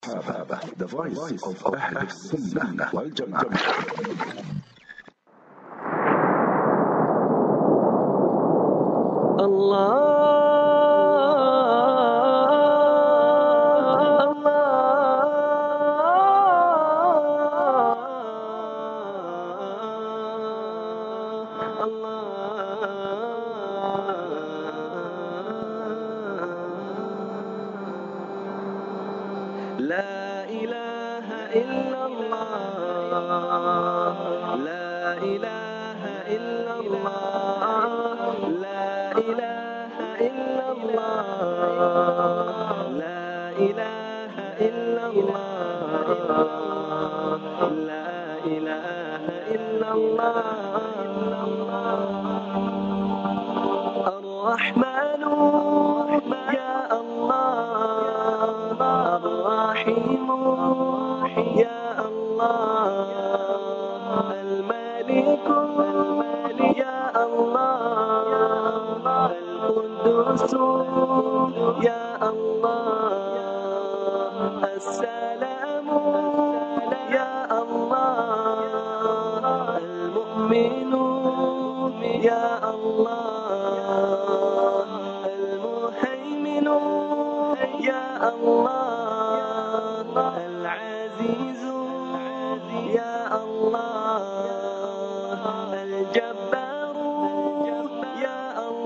الصحابة, the voice of أهل السنة والجماعة. لا إله إلا الله، لا إله إلا الله، لا إله إلا الله، لا إله إلا الله، لا إله إلا الله. الرحمن يا الله، الرحيم يا الله، الملك يا الله، القدوس يا الله، السلام يا الله، المؤمن يا الله، المهيمن يا الله، العزيز يا الله، الجبار يا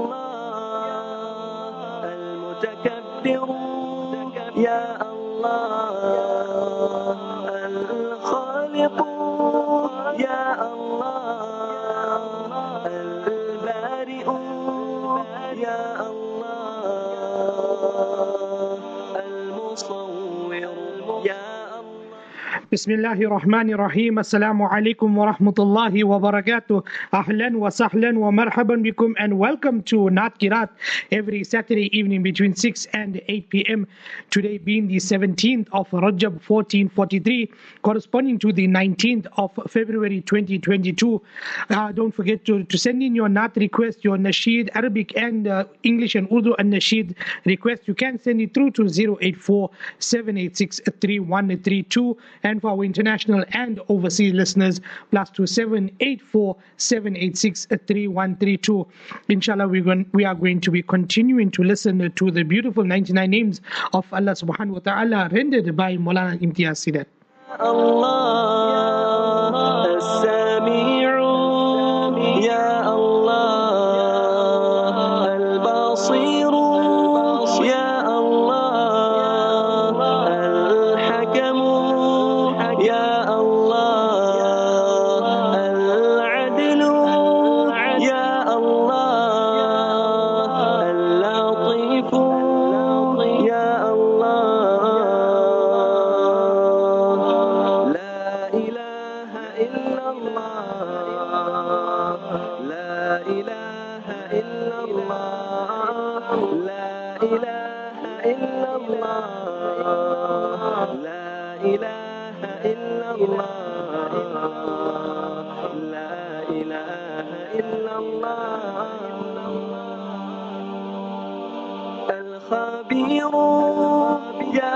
الله، المتكبر يا الله، الخالق يا الله، البارئ يا الله، المصور يا الله. بسم الله الرحمن الرحيم. السلام عليكم ورحمة الله وبركاته. أهلا وسهلا ومرحبا بكم, and welcome to Nat Kirat every Saturday evening between 6 and 8 p.m. Today being the 17th of Rajab 1443, corresponding to the 19th of February 2022. Don't forget to send in your Nat request, your Nasheed Arabic and English and Urdu and Nasheed request. You can send it through to 084-786-3132, and for our international and overseas listeners, +27 84 786 3132. Inshallah, we are going to be continuing to listen to the beautiful 99 names of Allah subhanahu wa ta'ala, rendered by Maulana Imtiaz Sidat. Allah as-Sami'u ya Allah, al-Basiru ya Allah, al-Hakamu ya Allah, al-Adlu ya Allah, al-Latifu ya Allah. لا إله إلا الله، لا إله إلا الله، لا إله إلا الله، لا إله إلا الله، لا إله إلا الله. الخبير يا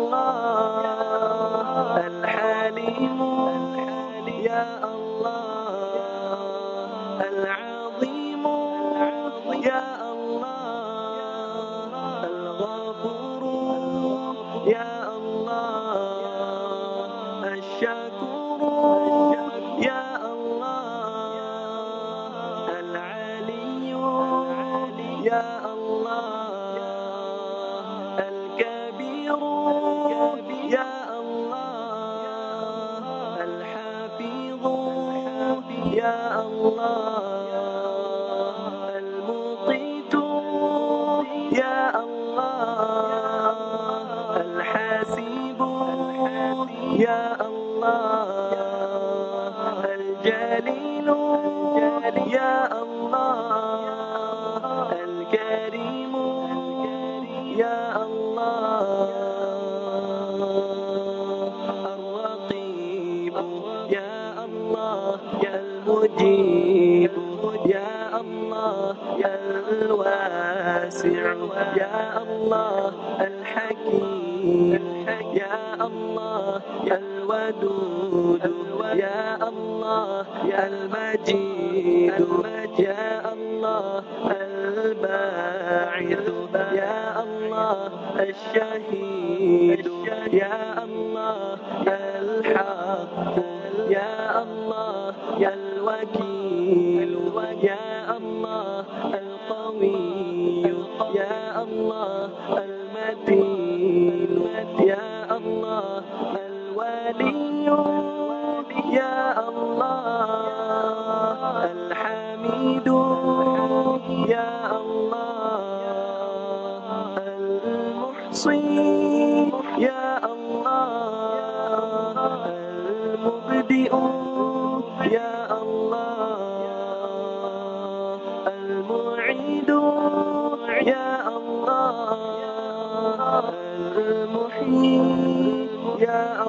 الله، الحليم يا الله، العظيم يا الله، الغفور يا الله، الشكور يا الله، العلي يا الله، الكبير يا الله، الحفيظ يا الله، المقيت يا الله، الحاسب يا الله، الجليل يا الله، الكريم يا الله، الرقيب يا الله، يا المجيب يا الله، يا الواسع يا الله، الحكيم يا الله يا الودود يا الله يا المجيد يا الله الباعث يا الله الشهيد يا الله الحق يا الله يا الوكيل يا الله القوي يا الله المتين يا الله الولي يا الله الحميد يا الله المحصي يا الله المبدئ يا الله المعيد يا الله المحيي يا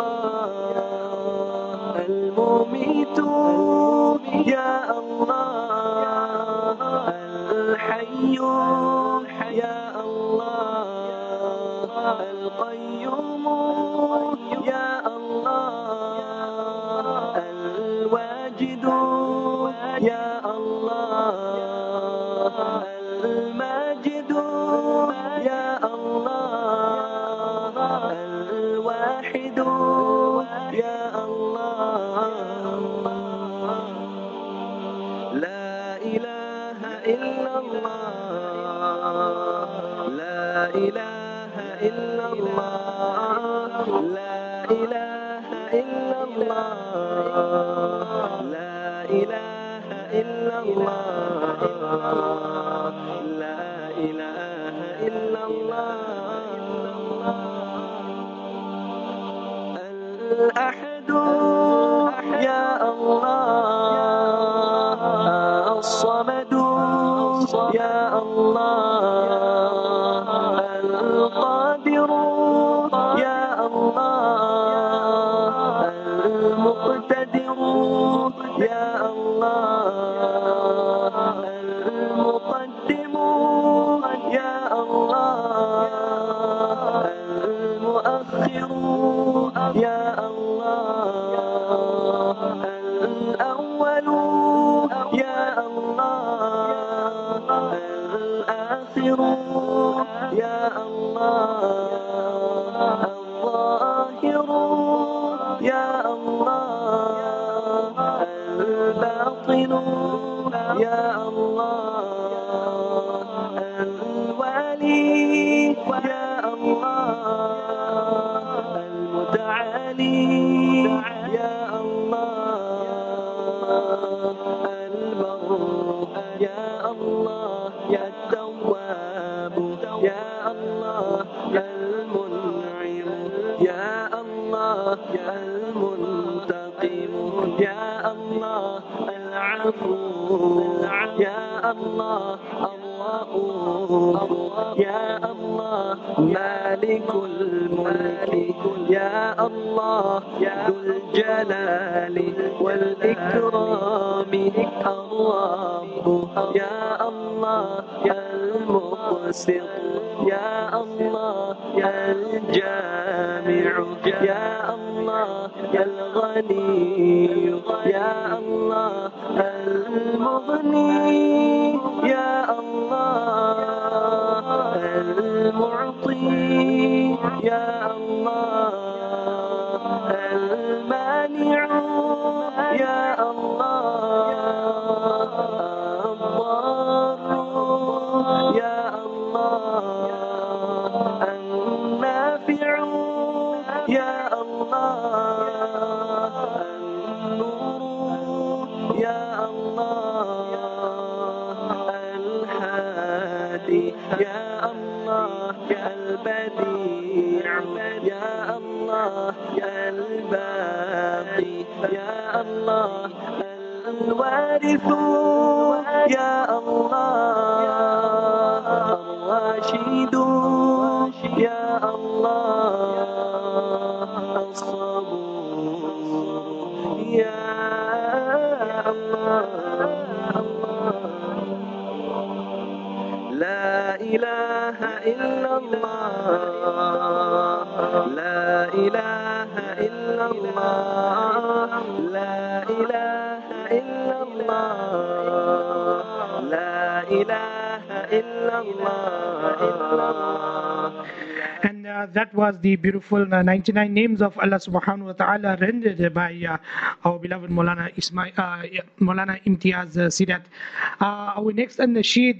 الله المميت يا الله الحي يا الله القيوم يا الله الواجد يا الله الماجد يا الله الواحد يا الله لا إله إلا الله لا إله إلا الله لا إله إلا الله لا إله إلا الله لا إله إلا الله الأحد يا الله الصمد يا الله القادر يا الله المقتدر يا الله المقدم يا الله المؤخر يا الله الأول يا الله الآخر يا الله الظاهر يا الله الباطن يا الله الوالي يا الله المتعالي يا الله البر يا الله يا التواب يا الله يا المنعم يا الله يا المنتقم يا الله العفو يا الله الرؤوف يا الله مالك الملك يا الله ذو الجلال والإكرام الرب يا الله يا المقسط يا الله يا الجامع يا الله يا الغني يا الله المغني يا الله المعطي يا الله المانع يا الله الضار يا الله النافع يا الله النور يا الله الهادي يا الله البديع يا الله الباقي يا الله الوارث يا الله الراشد يا الله الصبور يا الله لا إله إلا الله لا إله إلا الله لا إله إلا الله لا إله إلا الله. And that was the beautiful 99 names of Allah subhanahu wa ta'ala rendered by our beloved Maulana Imtiaz Sidat. Our next nasheed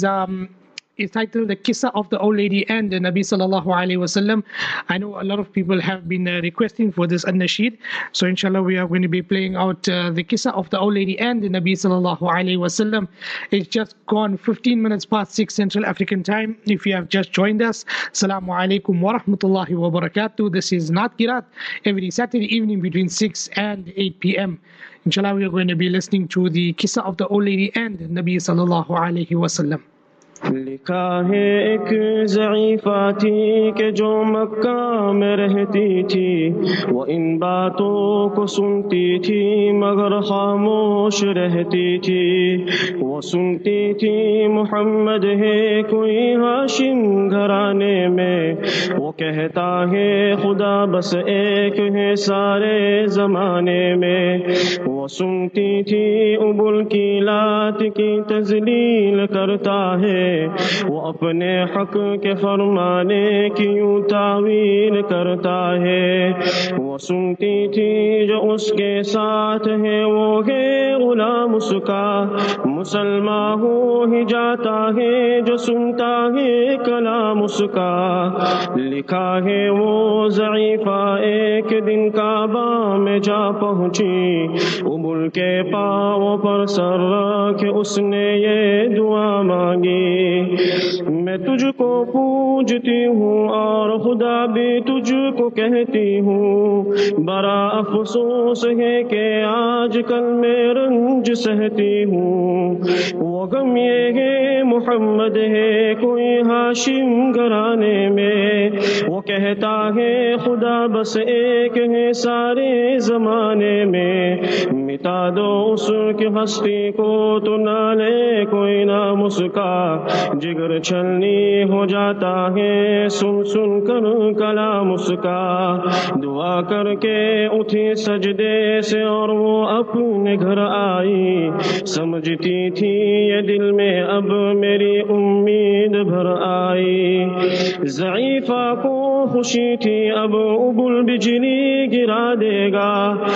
is titled The Qissa of the Old Lady and the Nabi Sallallahu Alaihi Wasallam. I know a lot of people have been requesting for this nasheed, so inshallah we are going to be playing out the Qissa of the Old Lady and the Nabi Sallallahu Alaihi Wasallam. It's just gone 15 minutes past 6 Central African time. If you have just joined us, Assalamu alaikum wa rahmatullahi wa barakatuh. This is Naat Kirat every Saturday evening between 6 and 8 p.m. Inshallah we are going to be listening to the Qissa of the Old Lady and Nabi Sallallahu Alaihi Wasallam. لکھا ہے ایک ضعیفہ تھی کہ جو مکہ میں رہتی تھی، وہ ان باتوں کو سنتی تھی مگر خاموش رہتی تھی. وہ سنتی تھی محمد ہے کوئی ہاشم گھرانے میں، وہ کہتا ہے خدا بس ایک ہے سارے زمانے میں. وہ سنتی تھی ابو الکیلات کی تذلیل کرتا ہے، وہ اپنے حق کے فرمانے کی یوں تعویل کرتا ہے. وہ سنتی تھی جو اس کے ساتھ ہے وہ ہے غلام اس کا، مسلمان ہو ہی جاتا ہے جو سنتا ہے کلام اس کا. لکھا ہے وہ ضعیفہ ایک دن کعبہ میں جا پہنچی، ابل کے پاؤں پر سر رکھ اس نے یہ دعا مانگی، میں تجھ کو پوجتی ہوں اور خدا بھی تجھ کو کہتی ہوں. بڑا افسوس ہے کہ آج کل میں رنج سہتی ہوں. وہ غم یہ ہے محمد ہے کوئی ہاشم گھرانے میں، وہ کہتا ہے خدا بس ایک ہے سارے زمانے میں. مٹا دو اس کی ہستی کو تو نہ لے کوئی نام اس کا، جگر چھلنی ہو جاتا ہے سن سن کر کلام اس کا. دعا کر کے اٹھی سجدے سے اور وہ اپنے گھر آئی، سمجھتی تھی یہ دل میں اب میری امید بھر آئی. ضعیفہ کو خوشی تھی اب ابل بجلی گرا دے گا،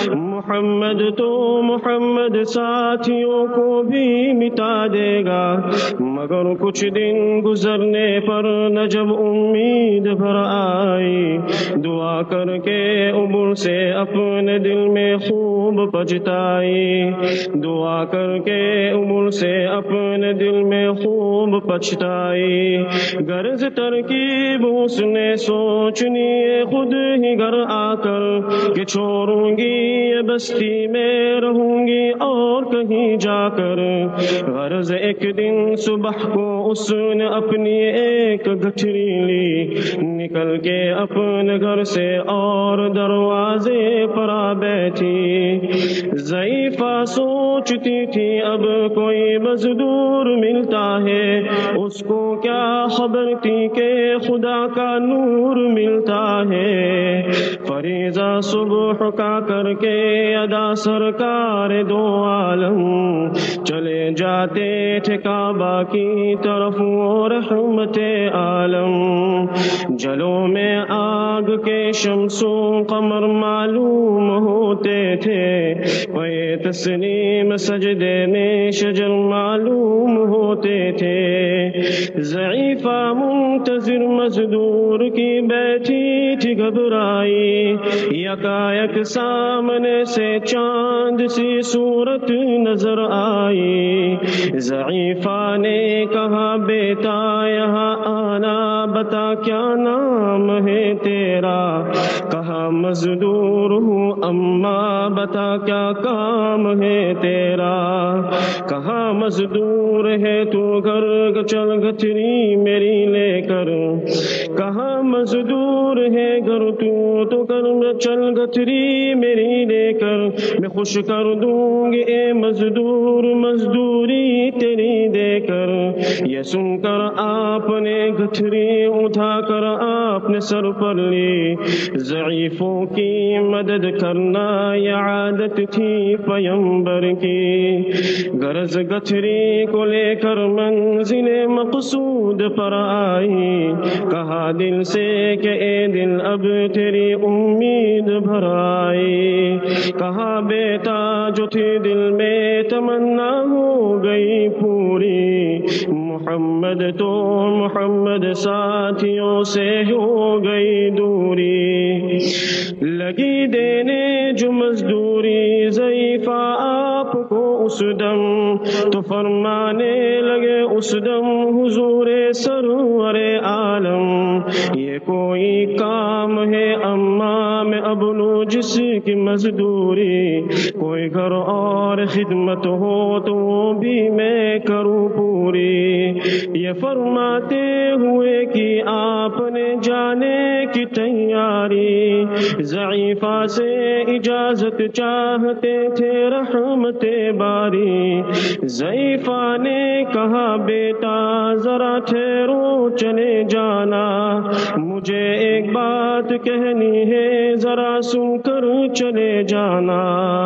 محمد تو محمد ساتھیوں کو بھی مٹا دے گا. مگر کچھ دن گزرنے پر نہ جب امید بھر آئی، دعا کر کے ابل سے اپنے دل میں خوب پچھتائی. دعا کر کے ابل سے اپنے دل میں خوب پچھتائی. غرض ترکیب اس نے سوچنی خود ہی گھر آ کر کہ چھوڑوں گی یہ بستی میں رہوں گی اور کہیں جا کر. غرض ایک دن صبح کو اس نے اپنی ایک گٹھری لی، نکل کے اپنے گھر سے اور دروازے پر آ بیٹھی. ضعیفہ سوچتی تھی اب کوئی مزدور ملتا ہے، اس کو کیا خبر تھی کہ خدا کا نور ملتا ہے. فریضہ صبح کا کر کے ادا سرکار دو عالم چلے جاتے تھے کعبہ کی طرف وہ رحمت عالم. جلوں میں آگ کے شمس و قمر معلوم ہوتے تھے، پے تسلیم سجدے میں شجر معلوم ہوتے تھے. ضعیفہ منتظر مزدور کی بیٹھی تھی گھبرائی، یکایک سامنے سے چاند سی صورت نظر آئی. ضعیفہ نے کہا بیٹا یہاں آنا، بتا کیا نام ہے تیرا. کہا مزدور ہوں اماں، بتا کیا کام ہے تیرا. کہا مزدور ہے تو گھر چل گٹھری میری لے کر. کہا مزدور ہے گھر تو کر چل گٹھری میری لے کر. میں خوش کر دوں گی اے مزدور مزدوری تیری دے کر. یہ سن کر آپ نے گٹھری اٹھا کر آپ نے سر پر لی، ضعیفوں کی مدد کرنا یہ عادت تھی پیمبر کی، غرض گٹھری کو لے کر منزل مقصود پر آئی، کہا دل سے کہ اے دل اب تیری امید بھر آئی، کہا بیٹا جو تھی دل میں تمنا ہو گئی پوری، محمد تو محمد ساتھیوں سے ہو گئی دوری، لگی دینے جو مزدوری ضعیفہ آپ کو اس دم، تو فرمانے لگے اس دم حضور سرور عالم، یہ کوئی کام ہے اما میں ابلو جس کی مزدوری، کوئی گھر اور خدمت ہو تو وہ بھی میں کروں پوری، یہ فرماتے ہوئے کہ آپ نے جانے کی تیاری، ضعیفہ سے اجازت چاہتے تھے رحمت باری، ضعیفہ نے کہا بیٹا ذرا ٹھہرو چلے جانا، مجھے ایک بات کہنی ہے ذرا سن کر چلے جانا،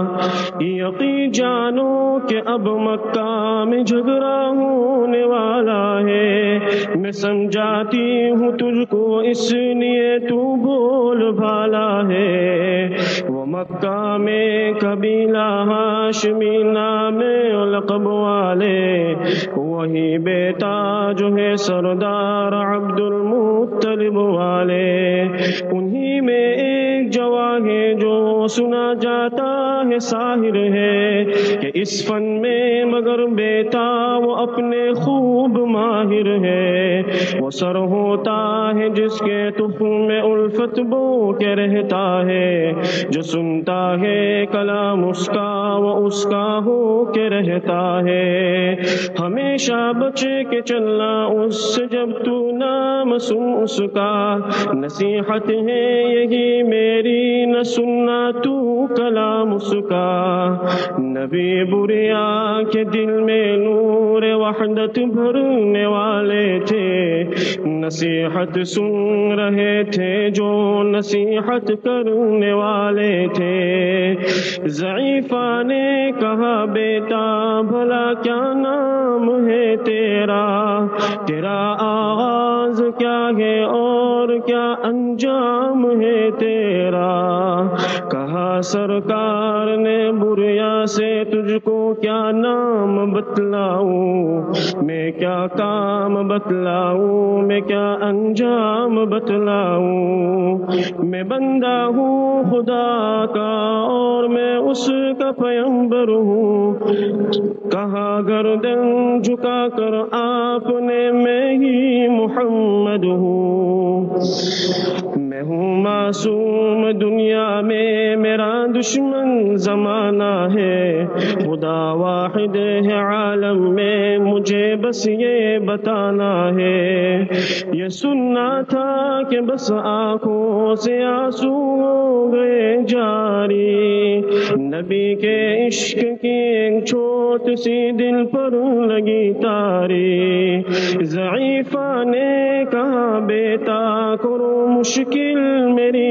یقین جانو کہ اب مکہ میں جھگڑا ہونے والا ہے، میں سمجھاتی ہوں تجھ کو اس لیے تو بول بھالا ہے، وہ مکہ میں قبیلہ ہاشمی نام لقب والے، وہی بیٹا جو ہے سردار عبد المطلب والے، انہی میں ایک جوان ہے جو سنا جاتا ہے ساحر ہے، کہ اس فن میں مگر بیٹا وہ اپنے خوب ماہر ہے، وہ سر ہوتا ہے جس کے تخم میں الفت بو کے رہتا ہے، جو سنتا ہے کلام اس کا وہ اس کا ہو کے رہتا ہے، ہمیشہ بچ کے چلنا اس سے جب تو نام سن اس کا، نصیحت ہے یہی میری نہ سننا تو کلام اس کا، نبی بریا کے دل میں نور وحدت بھرنے والے تھے، نصیحت سن رہے تھے جو نصیحت کرنے والے تھے، ضعیفہ نے کہا بیٹا بھلا کیا نام ہے تیرا، تیرا آغاز کیا ہے اور کیا انجام ہے تیرا، کہا سرکار نے بریا سے تجھ کو کیا نام بتلاؤں، میں کیا کام بتلاؤں، میں کیا انجام بتلاؤں، میں بندہ ہوں خدا کا اور میں اس کا پیمبر ہوں، کہا گردن جھکا کر آپ نے میں ہی محمد ہوں، میں ہوں معصوم دنیا میں میرا دشمن زمانہ ہے، خدا واحد ہے عالم میں مجھے بس یہ بتانا ہے، یہ سننا تھا کہ بس آنکھوں سے آنسو ہو گئے جاری، نبی کے عشق کی ایک چھوٹ سی دل پر لگی تاری، ضعیفہ نے کہا بیٹا کرو مشکل میری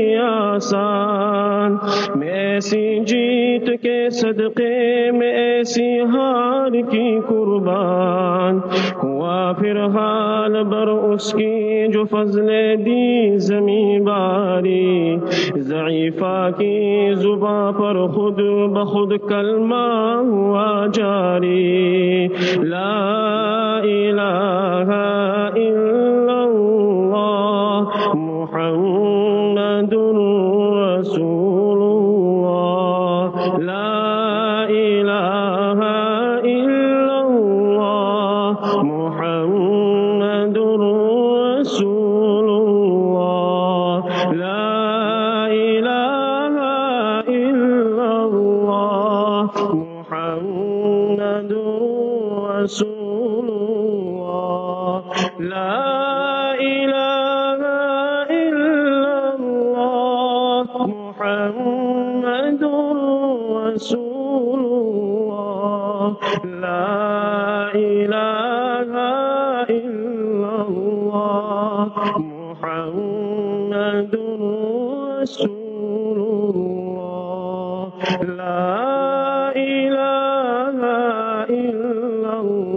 آسان، میں ایسی جیت کے صدقے میں ایسی ہار کی قربان، ہوا پھر حال بر اس کی جو فضل دی زمین باری، ضعیفہ کی زباں پر خود بخود کلمہ ہوا جاری، لا الہ الا اللہ محمد رسول اللہ، لا الہ الا اللہ محمد رسول اللہ، لا الہ الا اللہ محمد رسول اللہ، لا الہ الا اللہ محمد رسول اللہ، لا الہ الا اللہ محمد لا الہ الا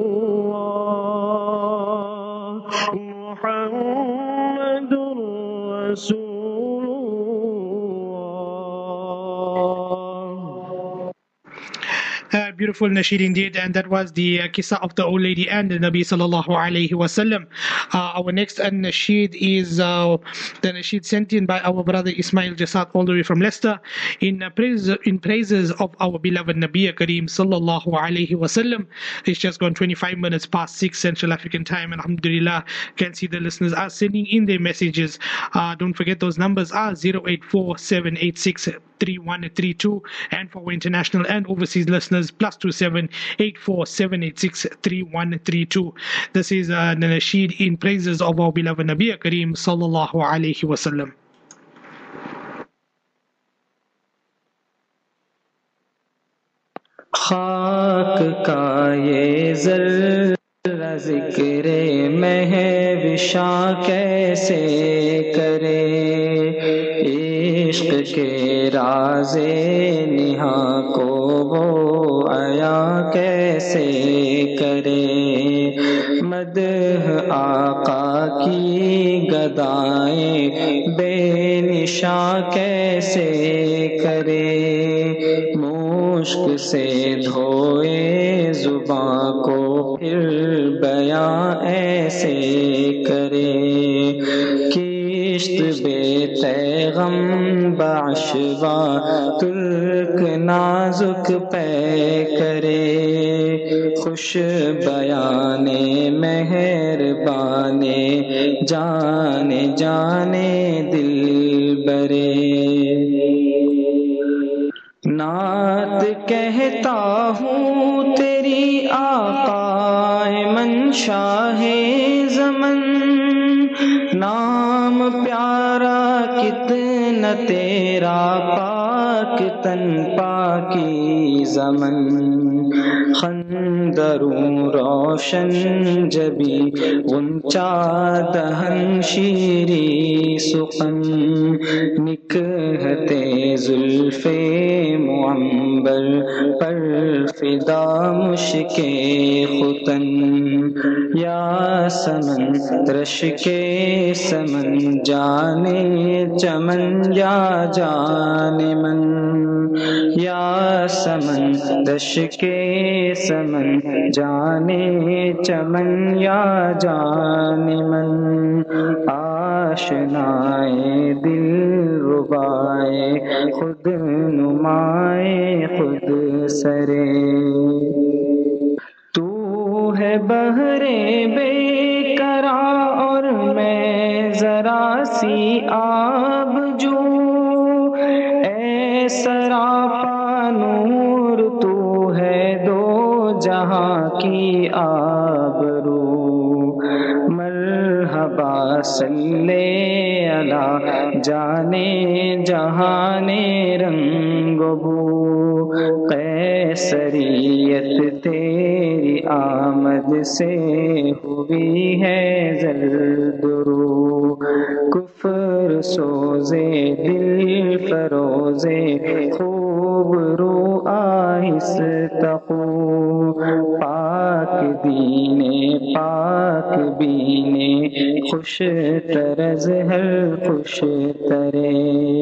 اللہ محمد رسول اللہ. Beautiful nasheed indeed, and that was the kissa of the old lady and the Nabi sallallahu alaihi wasallam. Our next nasheed is the nasheed sent in by our brother Ismail Jasad all the way from Leicester in praises of our beloved Nabi Kareem sallallahu alaihi wasallam. It's just gone 25 minutes past 6 Central African time, and alhamdulillah can see the listeners are sending in their messages. Don't forget those numbers are 084-786-3132, and for our international and overseas listeners +27847863132. This is the nasheed in praises of our beloved Nabi Kareem sallallahu alaihi wasallam. خاک کا یہ ذرہ ذکر مہوشاں کیسے کرے، عشق کے راز نہاں کو وہ عیا کیسے کرے، مدح آقا کی گدائیں بے نشاں کیسے کرے، مشک سے دھوئے زباں کو پھر بیاں ایسے کرے، کشت بے تیغم بعشوا ترک نازک پے کرے، خوش بیانے مہربانے جانے جانے دل برے، نعت کہتا ہوں تیری آقا من شاہ زمن، نام پیارا کتنا تیرا پاک تن پاکی زمن، خندروں روشن جبی غنچہ دہن شیری سخن، نکہتے زلف معمبر پر فدا مشک ختن، یا سمن رش کے سمن جانے چمن یا جانے من، یا سمن رش کے سمن جانے چمن یا جانے من، آشنائے دل ربائے خود نمائے خود سرے، تو ہے بحرے بے قرار اور میں ذرا سی آب جو، اے سراپا نور تو ہے دو جہاں کی آبرو، مرحبا صلی علی جانے جہانے رنگ بو، قیصریت تیری آمد سے ہوئی ہے زرد رو، کفر سوزے دل فروزے خوب رو آہستہ، پاک دینے پاک بینے خوش طرز ہر خوش ترے،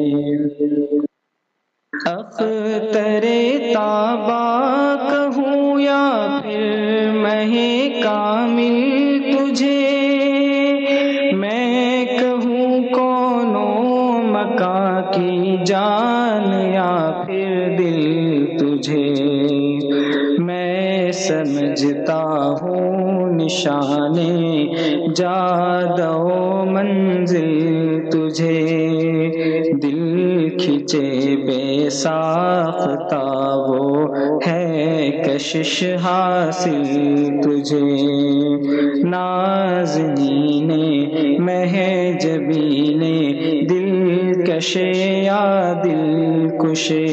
اختر تابا کہوں یا پھر مہ کامل تجھے، میں کہوں کونوں مکاں کی جان یا پھر دل تجھے، میں سمجھتا ہوں نشانے جادو منزل تجھے، دل کھچے بے ساختہ وہ ہے کشش حاصل تجھے، نازنین مہجبین دل کشے یا دل کشے،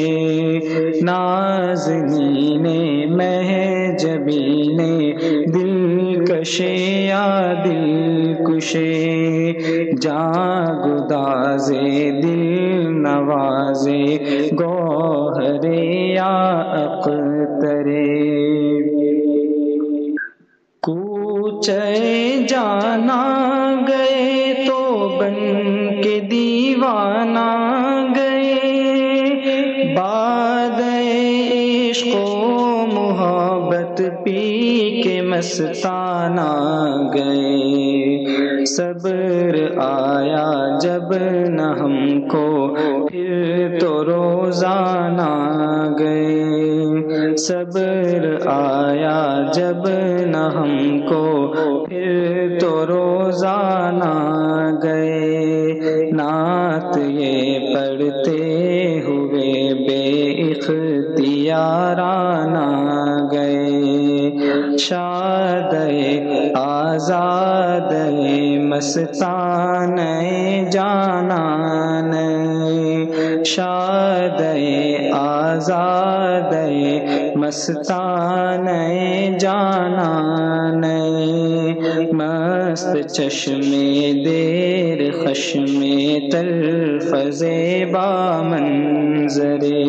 نازنین مہجبین دل کشے یا دل کشے، جاں گدازے دل نوازے گوہرے اخترے کوچے جانا گئے تو بن کے دیوانہ گئے باد عشق و محبت پی کے مستانہ گئے صبر آیا جب نہ ہم کو پھر تو روزانہ گئے صبر آیا جب نہ ہم کو پھر تو روزانہ گئے نعت یہ پڑھتے ہوئے بے اختیارانہ گئے شاد آزاد مستان جانان شاد آزاد مستان جانان مست چشمے دیر خشم تلفظ با منظرے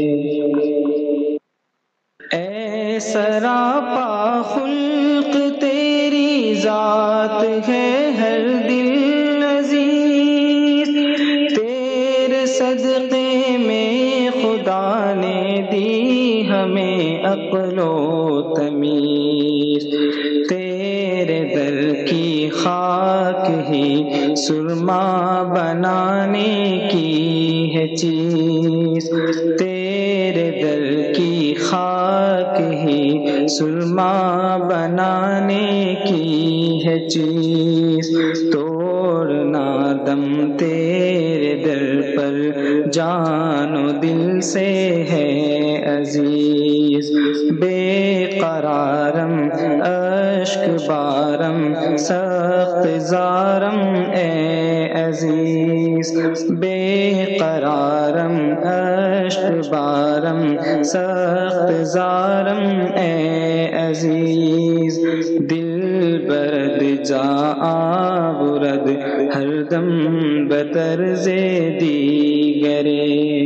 اے سراپا خلق تیری ذات ہے ہر دل عزیز تیرے صدقے میں خدا نے دی ہمیں عقل و تمیز تیرے در کی خاک ہی سرما بنانے کی ہے چیز تیرے در کی خاک ہی سرما بنانے کی ہے چیز توڑنا دم تیرے در پر جان و دل سے ہے عزیز بے قرارم اشک بارم سخت زارم اے عزیز بے قرارم اشک بارم سخت زارم اے عزیز دل برد جا آورد ہر دم بطرز دیگرے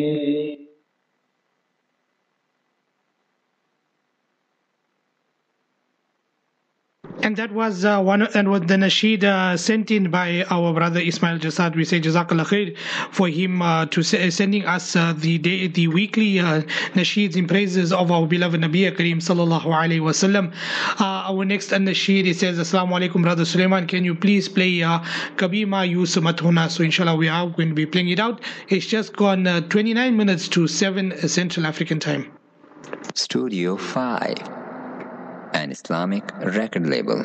And that was the nasheed sent in by our brother Ismail Jasad. We say Jazakallah khair for him sending us the weekly nasheeds in praises of our beloved Nabi Kareem sallallahu alaihi wasallam. Our next nasheed, it says, Assalamu alaikum brother Sulaiman, can you please play Kabhi Mayus Mat Hona? So inshallah we are going to be playing it out. It's just gone 29 minutes to 7 Central African time. Studio 5, an Islamic record label.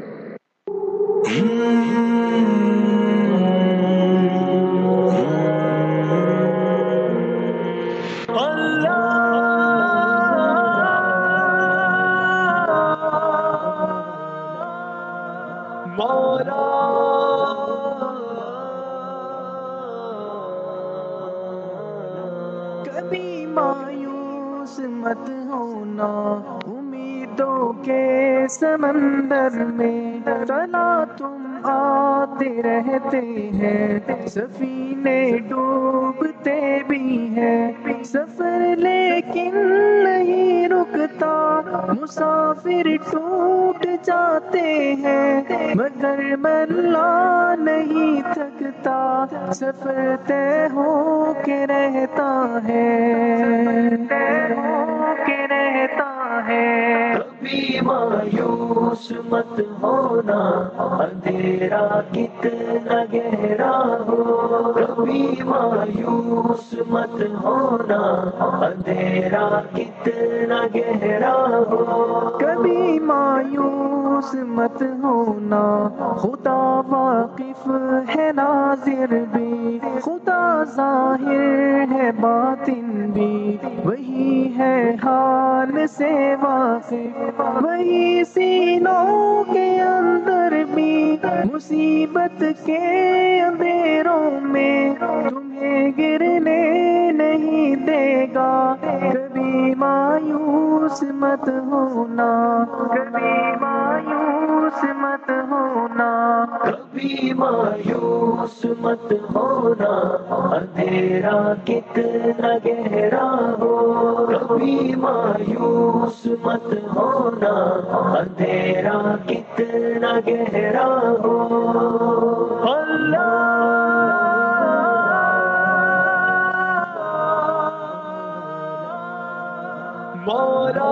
کبھی مایوس مت ہونا امیدوں کے سمندر میں چلا تم آتے رہتے ہیں سفینے ڈوبتے بھی ہیں سفر لیکن نہیں رکتا مسافر ٹوٹ جاتے ہیں مگر ملا نہیں تھکتا سفر طے ہو کے رہتا ہے کبھی مایوس مت ہونا اندھیرا کتنا گہرا ہو کبھی مایوس مت ہونا اندھیرا کتنا گہرا ہو کبھی مایوس مت ہونا خدا واقف ہے ناظر بھی خدا ظاہر ہے باطن بھی وہی ہے حال سے واقف وہی سینوں کے اندر بھی مصیبت کے اندھیروں میں تمہیں گرنے نہیں دے گا کبھی مایوس مت ہونا کبھی مایوس مت ہونا کبھی مایوس مت ہونا اندھیرا کتنا گہرا ہو کبھی کبھی مایوس مت ہونا اندھیرا کتنا گہرا ہو مولا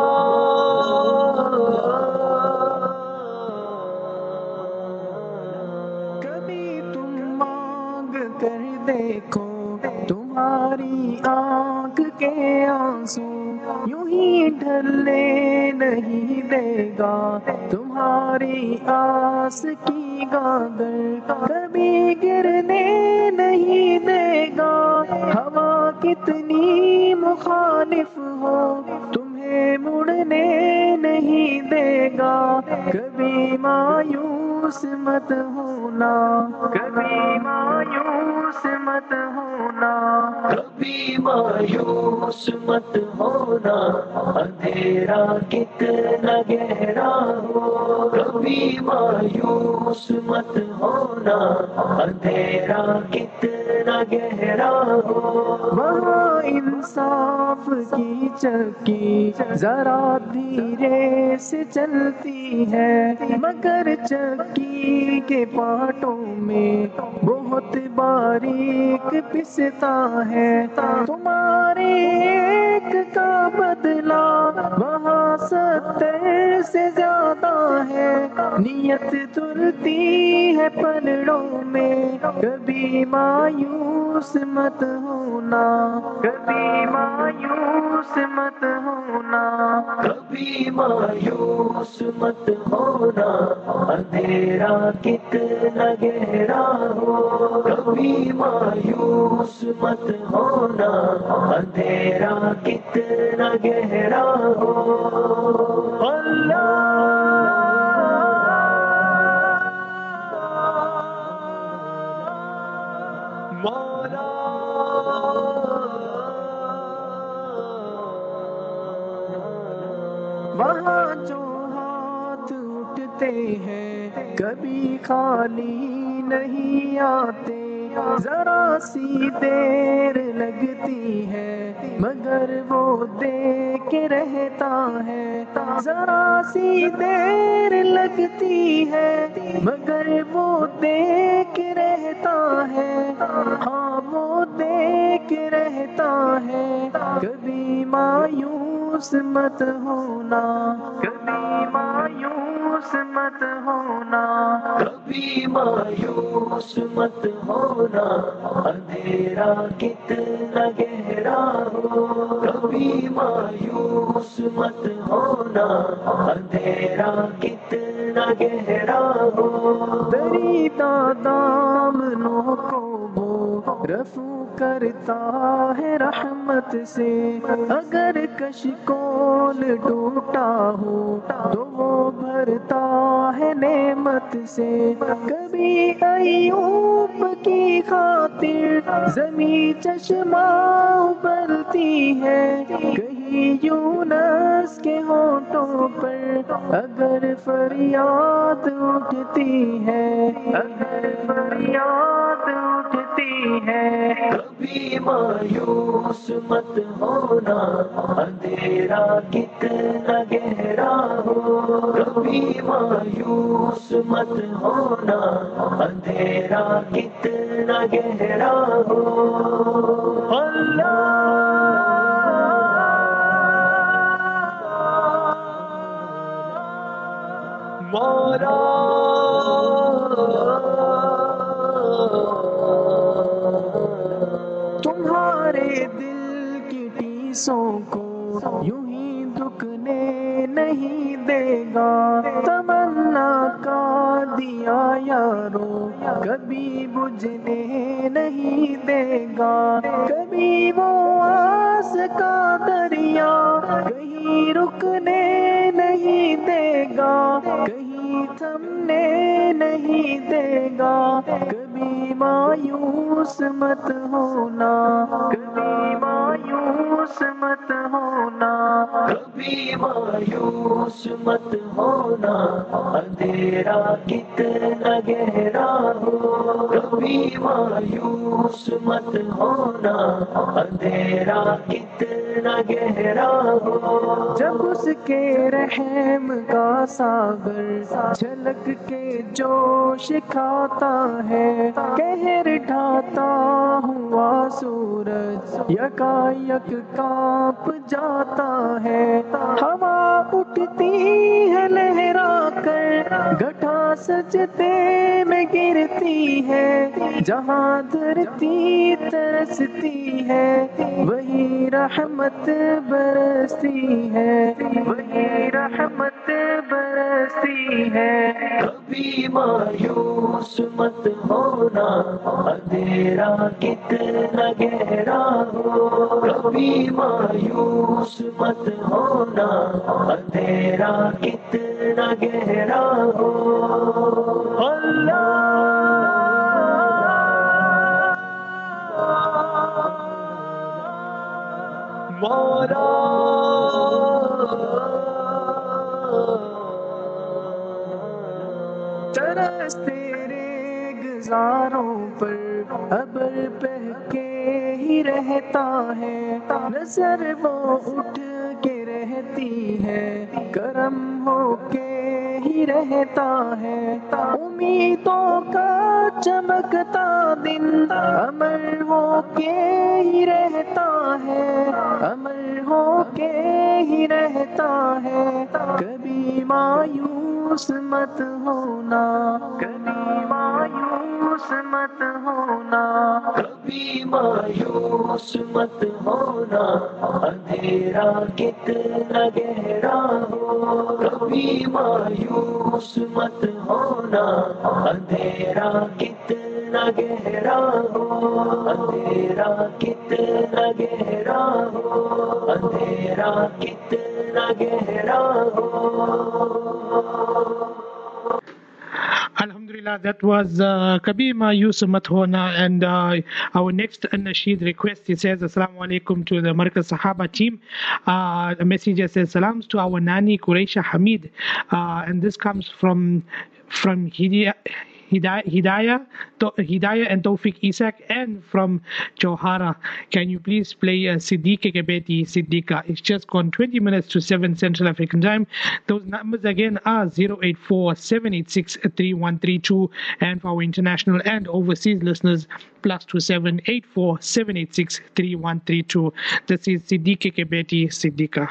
کبھی تم مانگ کر دیکھو تمہاری آنکھ کے آنسو یوں ہی ڈھلنے نہیں دے گا تمہاری آس کی گاگر کبھی گرنے نہیں دے گا ہوا کتنی مخالف ہو تمہیں مڑنے نہیں دے گا کبھی مایوس مت ہونا کبھی مایوس مت ہونا کبھی مایوس مت ہونا اندھیرا کتنا گہرا ہو کبھی مایوس مت ہونا اندھیرا کتنا گہرا ہو وہاں انصاف کی چکی ذرا دھیرے سے چلتی ہے مگر چکی کے پاٹوں میں بہت باریک پستا ہے تمہارے ایک کا بدلہ وہاں 70 سے زیادہ ہے نیت تلتی ہے پلڑوں میں کبھی مایوس مت ہونا کبھی مایوس مت ہونا کبھی مایوس مت ہونا اندھیرا کتنا گہرا ہو کبھی مایوس مت ہونا اندھیرا کتنا گہرا ہو وہاں جو ہاتھ اٹھتے ہیں کبھی خالی نہیں آتے ذرا سی دیر لگتی ہے مگر وہ دے کے رہتا ہے ذرا سی دیر لگتی ہے مگر وہ دے کے رہتا ہے ہاں وہ دے کے رہتا ہے کبھی مایوس مت ہونا کبھی مایوس مت ہونا کبھی مایوس مت ہونا اندھیرا کتنا گہرا ہو کبھی مایوس مت ہونا اندھیرا کتنا گہرا ہو دریدہ دامنوں کو وہ رفو کرتا ہے رحمت سے اگر کشکول ٹوٹا ہو تو وہ بھرتا ہے نعمت سے کبھی ایوب کی خاطر زمین چشمہ ابلتی ہے کہیں یونس کے ہونٹوں پر اگر فریاد اٹھتی ہے اگر فریاد اٹھتی ہے کبھی مایوس مت ہونا اندھیرا کتنا گہرا ہو کبھی مایوس مت ہونا اندھیرا کتنا گہرا ہو مولا تمہارے دل کی ٹیسوں کو یوں ہی دکنے نہیں دے گا تمنا کا دیا یارو کبھی بجھنے نہیں دے گا کبھی وہ آس کا دریا کہیں رکنے نہیں دے گا کہیں تھمنے نہیں دے گا کبھی مایوس مت ہونا کبھی مایوس مت ہونا کبھی مایوس مت ہونا اندھیرا کتنا گہرا ہو کبھی مایوس مت ہونا اندھیرا کتنا کتنا گہرا ہو. جب اس کے رحم کا ساغر جھلک کے جوش کھاتا ہے، قہر ڈھاتا ہوا سورج یکایک کانپ جاتا ہے. ہوا اٹھتی ہے لہرا کر، گٹھا سجدے میں گرتی ہے. جہاں دھرتی ترستی ہے وہی رحمت برستی ہے، وہی رحمت برستی ہے. کبھی مایوس مت ہونا، اندھیرا کتنا گہرا ہو. کبھی مایوس مت ہونا، اندھیرا کتنا گہرا ہو. مولا ترس تیرے گزاروں پر ابر بہ کے ہی رہتا ہے، نظر وہ اٹھ کے رہتی ہے، کرم ہو کے ہی رہتا ہے. امیدوں کا چمکتا دن امر ہو کے ہی رہتا ہے، امر ہو کے ہی رہتا ہے. کبھی مایوس مت ہونا، کبھی مایوس مت ہونا. کبھی مایوس مت ہونا، اندھیرا کتنا گہرا ہو. کبھی مایوس مت ہونا، اندھیرا کتنا گہرا ہو. اندھیرا کتنا گہرا ہو. اندھیرا کتنا گہرا ہو. Alhamdulillah, that was Kabhi Mayus Mat Hona. And our next Nasheed request, he says, Assalamu alaikum to the Markaz Sahaba team. The messenger says, Salams to our Nani Quraisha Hamid. And this comes from Hidayah and Tawfiq Isak, and from Johara. Can you please play Siddiq ke beti Siddiqa? It's just gone 20 minutes to 7 Central African time. Those numbers again are 084-786-3132, and for our international and overseas listeners, +27 84-786-3132. This is Siddiq ke beti Siddiqa.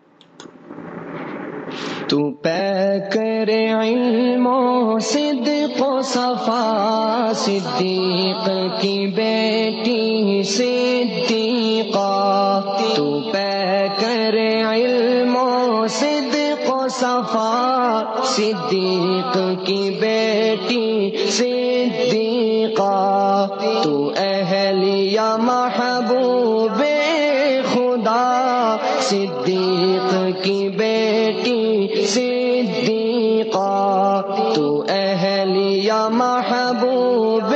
تو پے کرے علم و صدق و صفا، صدیق کی بیٹی صدیقہ. تو پے کرے علم و صدق و صفا، صدیق کی بیٹی صدیقہ. تو اہل یا محبوب خدا، صدیق کی بیٹی صدیقہ. تو اہل یا محبوب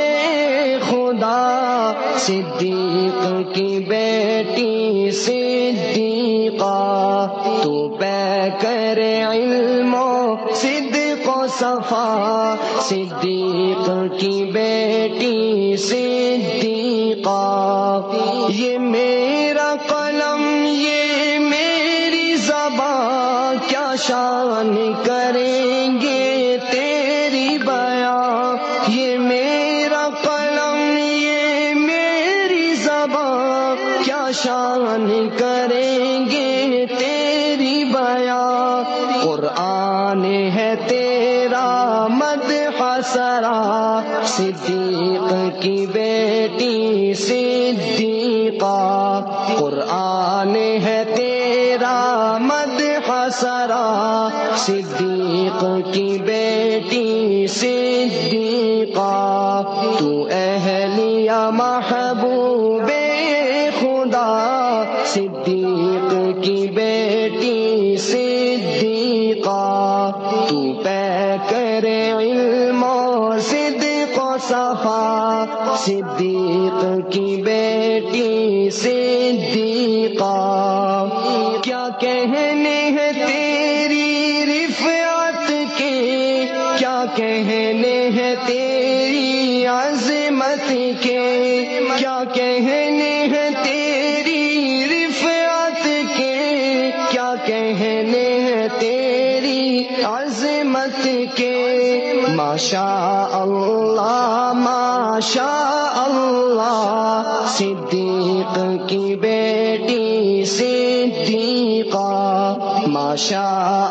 خدا، صدیق کی بیٹی صدیقہ. تو پے کرے علم و صدق و صفا، صدیق کی بیٹی صدیقہ. یہ میرا قلم، یہ میری زبان، کیا شان کریں گے تیری بیان. یہ میرا قلم، یہ میری زبان، کیا شان کریں گے تیری بیان. قرآن ہے تیرا مدح سرا، صدیق کی بیٹی صدیقہ. قرآن ہے تیرا مدح سرا، صدیق کی بیٹی صدیقہ. تو اہلیہ محبوب خدا، صدیق کی بیٹی صدیقہ. تو پے کرے علم و صدق و صفا، صدیق کی بیٹی صدیقہ. کیا کہنے ہیں تیری رفعت کے، کیا کہنے ہیں تیری عظمت کے. کیا کہنے ہیں تیری رفعت ماشاء اللہ صدیق کی بیٹی صدیقہ ماشاء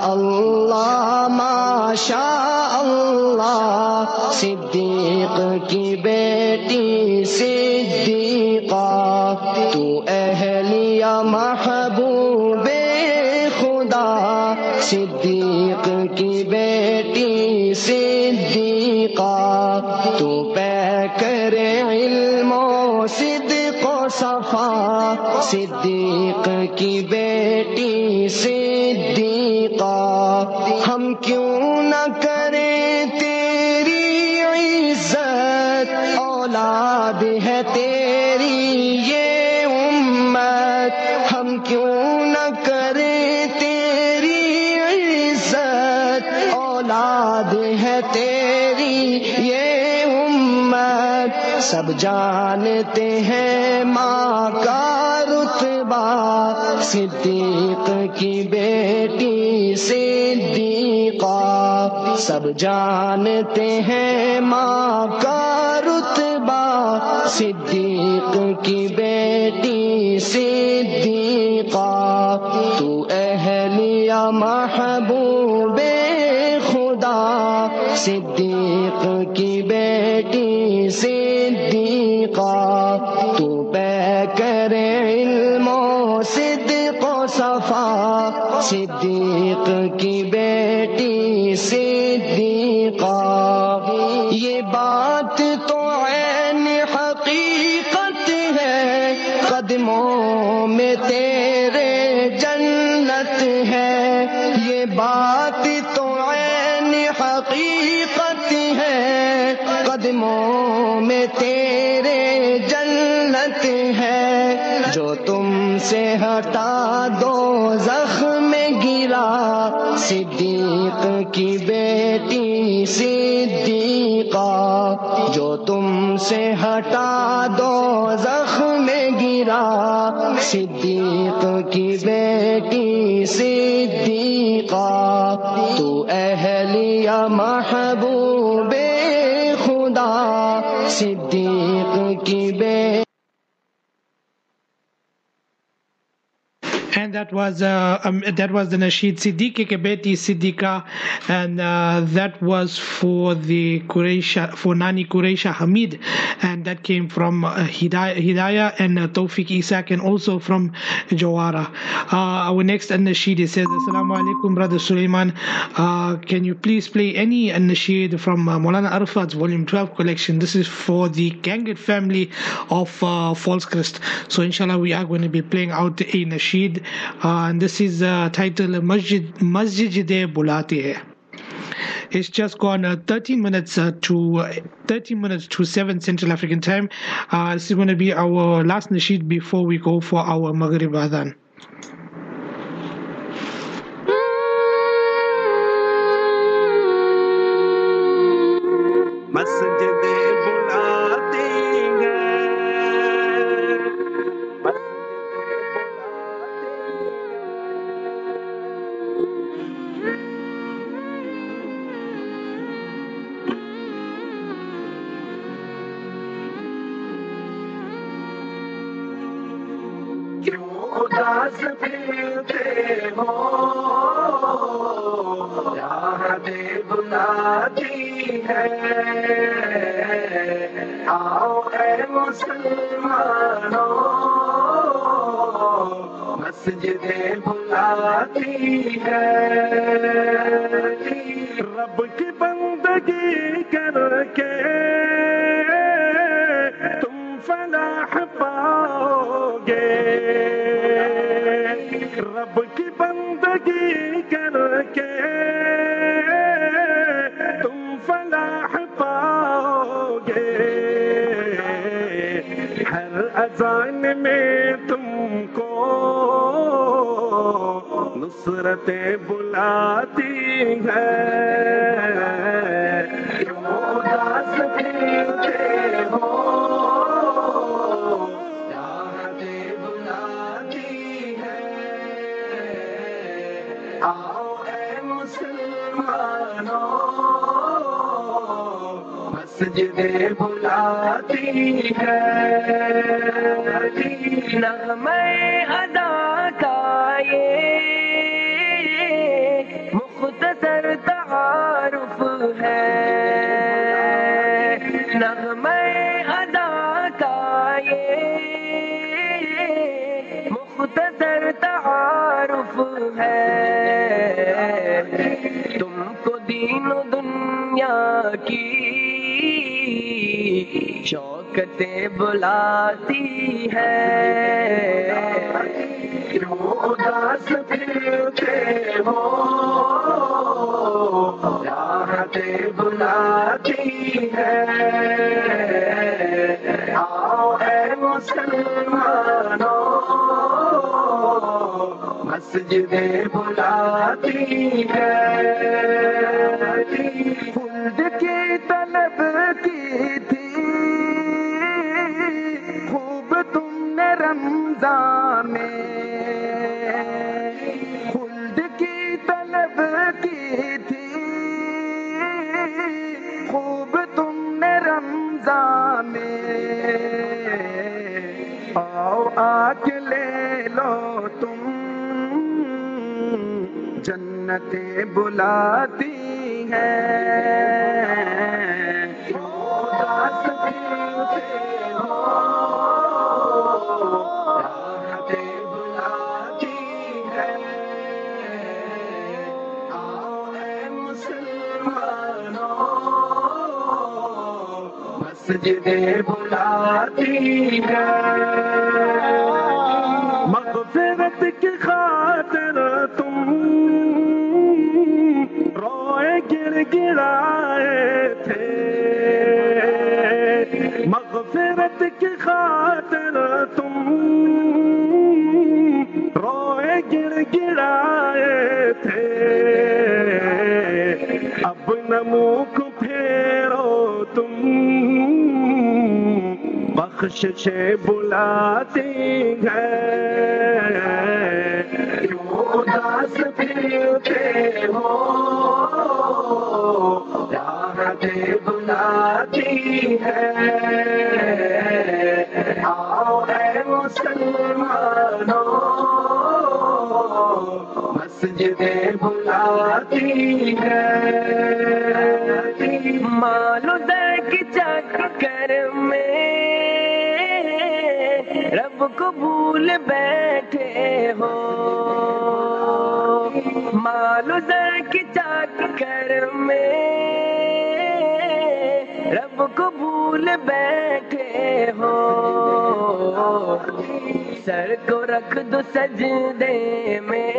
اللہ صدیق کی بیٹی صدیقہ تو اہلیہ محبوب خدا صدیق کی بیٹی صدیقہ تو پیکر علم و صدق و صفا صدیق کی بیٹی صدیقہ ہم کیوں نہ کریں تیری عزت اولاد ہے تیری یہ امت ہم کیوں نہ کریں تیری عزت اولاد ہے تیری یہ امت سب جانتے ہیں ماں کا رتبہ صدیق کی بیٹی صدیقہ سب جانتے ہیں ماں کا رتبہ صدیق کی بیٹی صدیقہ تو اہلیہ محبوب خدا صدیق کی بیٹی صدیقہ تو پیکر علم و صدق و صفا صدیق کی بیٹی صدیقہ یہ بات تو عین حقیقت ہے قدموں میں تیرے جنت ہے یہ بات تو عین حقیقت ہے قدموں میں تیرے جنت ہے جو تم سے ہٹا دو زخم گرا صدیق کی بیٹی صدیقہ جو تم سے ہٹا دو زخم گرا صدیق کی بیٹی صدیقہ تو اہلیہ محبوب خدا صدیق کی بیٹی. And that was the Nasheed Siddiqui ke beti Siddiqa, and that was for Nani Quraisha Hamid, and that came from Hidayah and Tawfiq Isak, and also from Jawara. Our next Nasheed says, Assalamu alaikum brother Sulaiman, can you please play any Nasheed from Maulana Arafat's volume 12 collection? This is for the Gangat family of Falls Crest. So inshallah we are going to be playing out a Nasheed, and this is titled Masjid Bulate Hai. It's just gone 13 minutes to 7 Central African time. This is going to be our last Nasheed before we go for our Maghrib Adhan. उदास फिरते हो राहतें बुलाती है आओ ऐ मुसलमानों मस्जिदें बुलाती है रब की बंदगी करके तुम फलाह पाओगे रब की बंदगी करके तुम फलाह पाओगे हर अज़ान में तुमको नुसरतें बुलाती है क्यों उदास फिरते हो आओ ऐ मुसलमान مسلمانوں مسجدیں بلاتی ہے نغمے ادا کا یہ مختصر تعارف ہے نغمے ادا کا یہ مختصر تعارف ہے تم کو دین و دنیا کی شوقتیں بلاتی ہے کیوں اداس پھرتے ہو راحتیں بلاتی ہے آؤ اے مسلمانوں مسجدیں بلاتی ہے خلد کی طلب کی تھی خوب تم نے رمضان میں خلد کی طلب کی تھی خوب تم نے رمضان میں آؤ آ کے لے لو تم جنتیں بلاتی ہیں اداس پھرتے ہو راحتیں بلاتی ہے آؤ اے مسلمانوں مسجدیں بلاتی ہے مغفرت کی خاطر تم روئے گر گرائے تھے مغفرت کی خاطر تم روئے گر گرائے تھے اب نہ منہ پھیرو تم بخششیں بلاتی ہیں کیوں اداس پھرتے ہو راحتیں بلاتی ہے آؤ اے مسلمانوں مسجدیں بلاتی ہے مال و در کے چکر میں رب کو بھول بیٹھے ہو مال و در کے چکر میں رب کو بھول بیٹھے ہو سر کو رکھ دو سجدے میں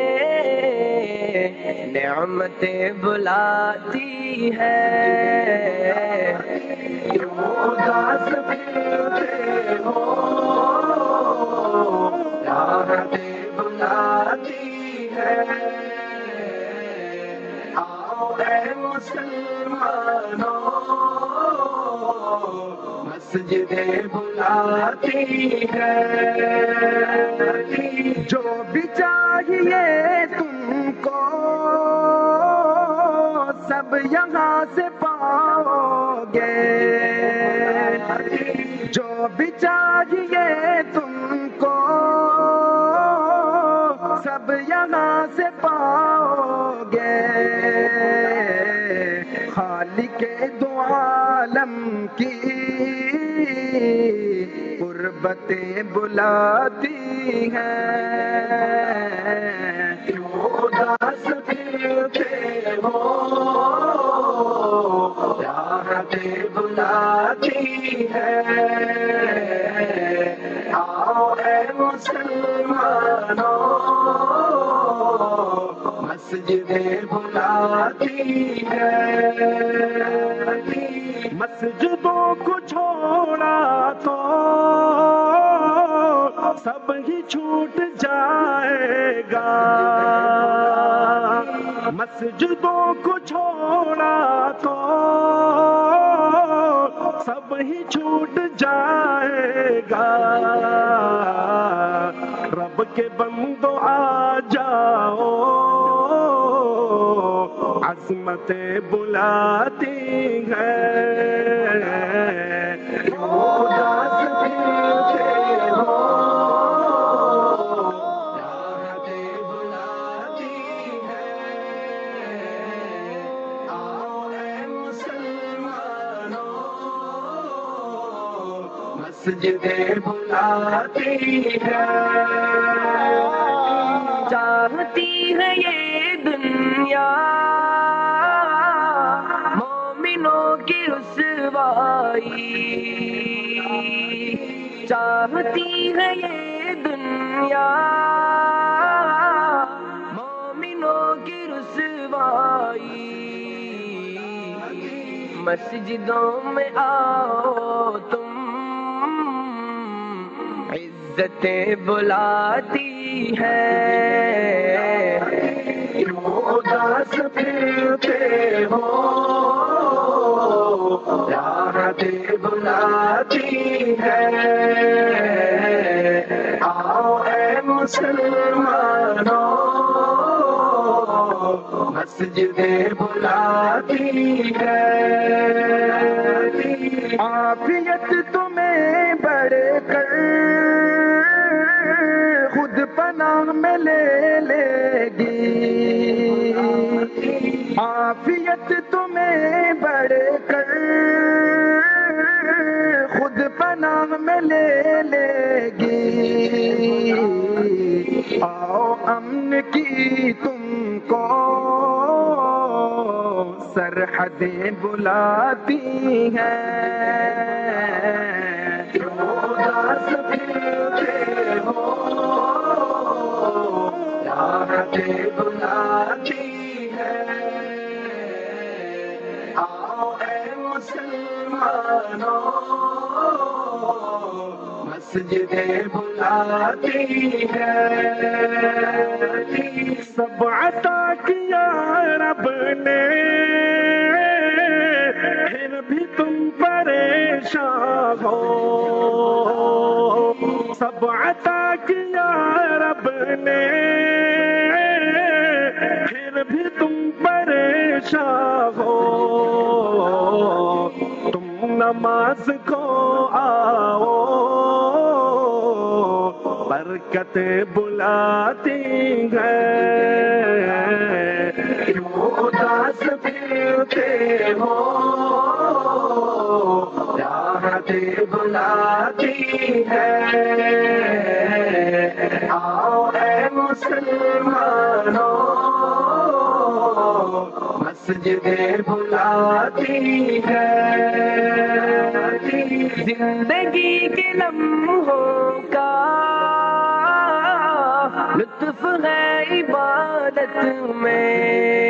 نعمتیں بلاتی ہے کیوں اداس پھرتے ہو راحتیں بلاتی ہے آؤ اے مسلمانوں مسجدیں بلاتی ہے جو بھی چاہیے تم کو سب یہاں سے پاؤ گے جو بھی چاہیے تم کو سب یہاں سے پاؤ گے خالق دو عالم کی قربتیں بلاتی ہیں کیوں اداس پھرتے ہو راحتیں بلاتی ہے آؤ اے مسلمانوں مسجدیں بلاتی ہے مسجدوں کو چھوڑا تو سب ہی چھوٹ جائے گا مسجدوں کو چھوڑا تو سب ہی چھوٹ جائے گا رب کے بندو آ جاؤ عظمتیں بلاتی ہیں، کیوں اداس پھرتے ہو، راحتیں بلاتی ہیں، آؤ اے مسلمانوں، مسجدیں بلاتی ہیں، چاہتی ہے یہ دنیا مومنوں کی رسوائی، چاہتی ہے یہ دنیا مومنوں کی رسوائی، مسجدوں میں آؤ تم عزتیں بلاتی ہے، کیوں اداس پھرتے ہو، راحتیں بلاتی ہیں، آؤ اے مسلمانوں، مسجدیں بلاتی ہیں، عافیت تمہیں بڑھ کر خود پناہ میں لے لے گی، عافیت تمہیں بڑھ کر خود پناہ میں لے لے گی، آؤ امن کی تم کو سرحدیں بلاتی ہیں، کیوں اداس پھرتے ہو، راحتیں بلاتی ہیں، آؤ اے مسلمانوں، مسجدیں بلاتی ہیں، سب عطا کیا رب نے پھر بھی تم پریشان ہو، سب عطا کیا رب نے پھر بھی تم پریشان ہو، تم نماز کو آؤ برکت بلاتی ہیں، کیوں اداس پھرتے ہو، راحتیں بلاتی ہیں، آؤ اے مسلمانوں، مسجدیں بلاتی ہیں، زندگی کے لمحوں کا لطف ہے عبادت میں،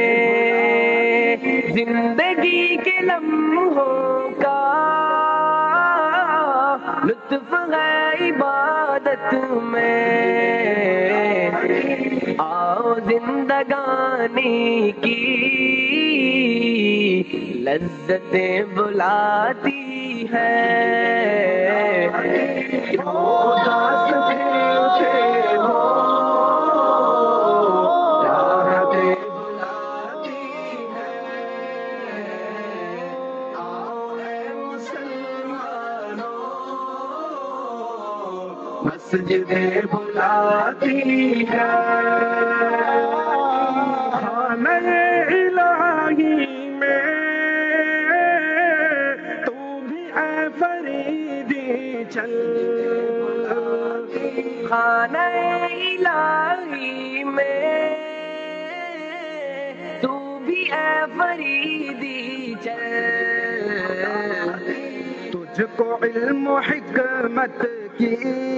زندگی کے لمحوں کا لطف ہے عبادت میں، آؤ زندگانی کی لذتیں بلاتی ہیں، کیوں اداس پھرتے ہو، راحتیں بلاتی ہیں، آؤ اے مسلمانوں، مسجدیں بلاتی ہیں، خانہ الہی میں تو بھی اے فریدی چل، خانہ الہی میں تو بھی اے فریدی چل، تجھ کو علم و حکمت کی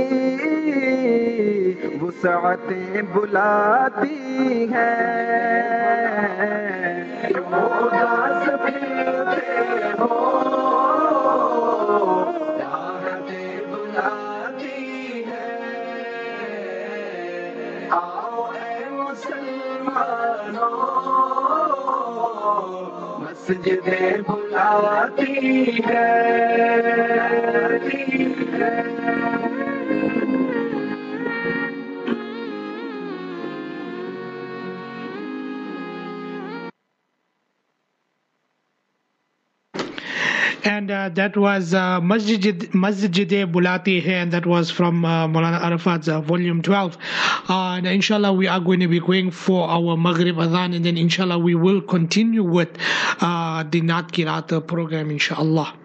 وسعتیں بلاتی ہیں، کیوں اداس پھرتے ہو، راحتیں بلاتی ہیں، آؤ اے مسلمانوں، مسجدیں بلاتی ہیں، And that was Masjid Bulati here, and that was from Maulana Arafat's volume 12. And inshallah, we are going to be going for our Maghrib Adhan, and then inshallah, we will continue with the Naat Qiraat program, inshallah.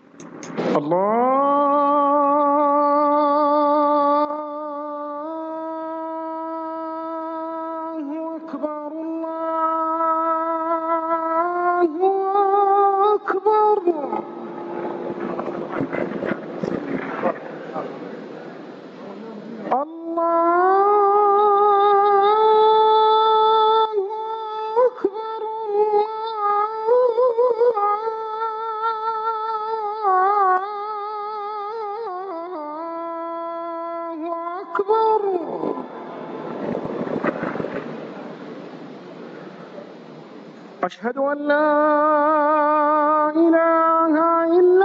أشهد أن لا إله إلا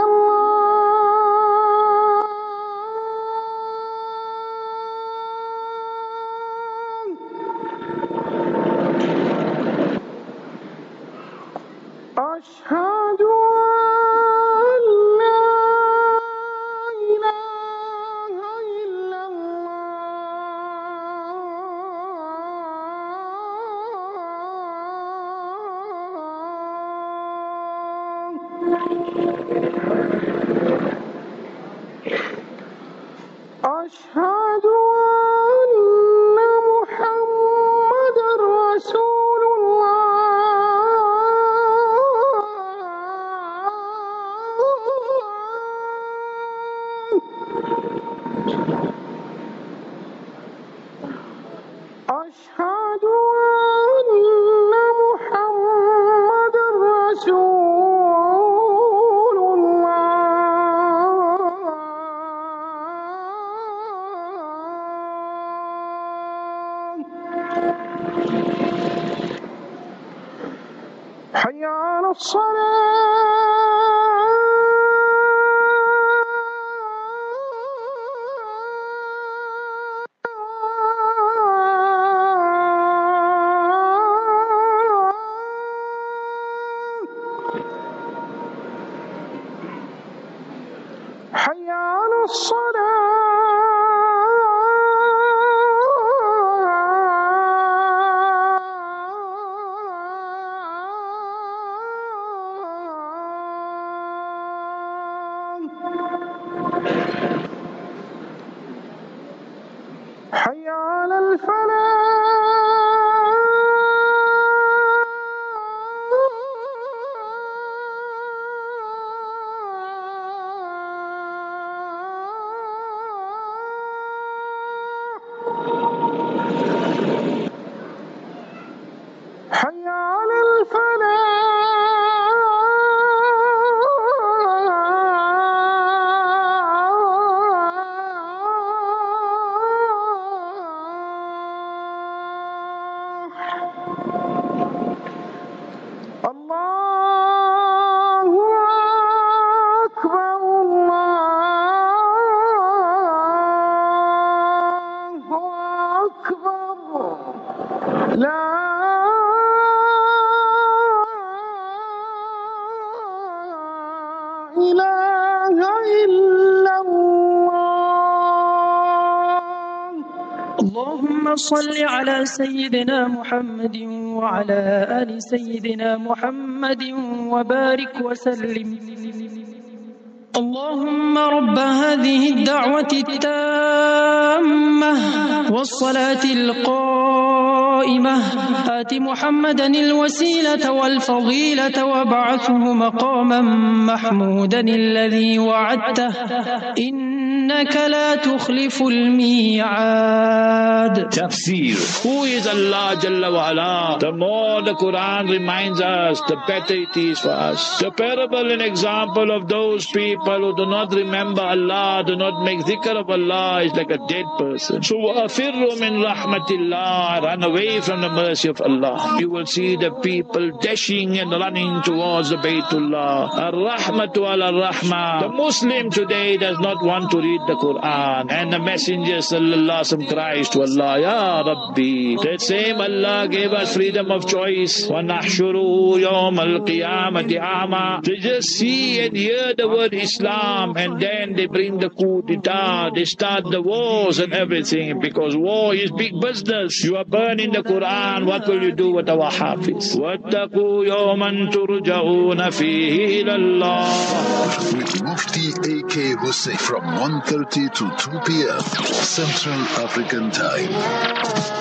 الله أشهد أن لا إله إلا أشهد أن محمدًا رسول الله أشهد أن محمدًا رسول حي على الصلاة حي على حي على الفلاح حي على الله أكبر الله أكبر لا إله إلا الله. اللهم صل على سيدنا محمد وعلى آل سيدنا محمد وبارك وسلم. اللهم رب هذه الدعوة التامة والصلاة القائمة آت محمدا الوسيلة والفضيلة وابعثه مقاما محمودا الذي وعدته إنك لا تخلف الميعاد. Tafsir. Who is Allah Jalla wa Ala? The more the Quran reminds us, the better it is for us. The parable and example of those people who do not remember Allah, do not make dhikr of Allah, is like a dead person. So وَأَفِرُّ مِنْ رَحْمَةِ اللَّهِ, run away from the mercy of Allah. You will see the people dashing and running towards the Baytullah. Ar-Rahmatu ala Rahmah. The Muslim today does not want to read read the Quran. And the Messenger sallallahu alaihi wasallam cries to Allah, Ya Rabbi. That same Allah gave us freedom of choice. وَنَحْشُرُهُ يَوْمَ الْقِيَامَةِ أَعْمَى. To just see and hear the word Islam, and then they bring the coup d'etat, they start the wars and everything, because war is big business. You are burning the Quran, what will you do with our Hafiz? وَاتَّقُوا يَوْمًا تُرْجَعُونَ فِيهِ إِلَى اللَّهِ. With Mufti A.K. Hussain from 1:30 to 2 p.m. Central African Time.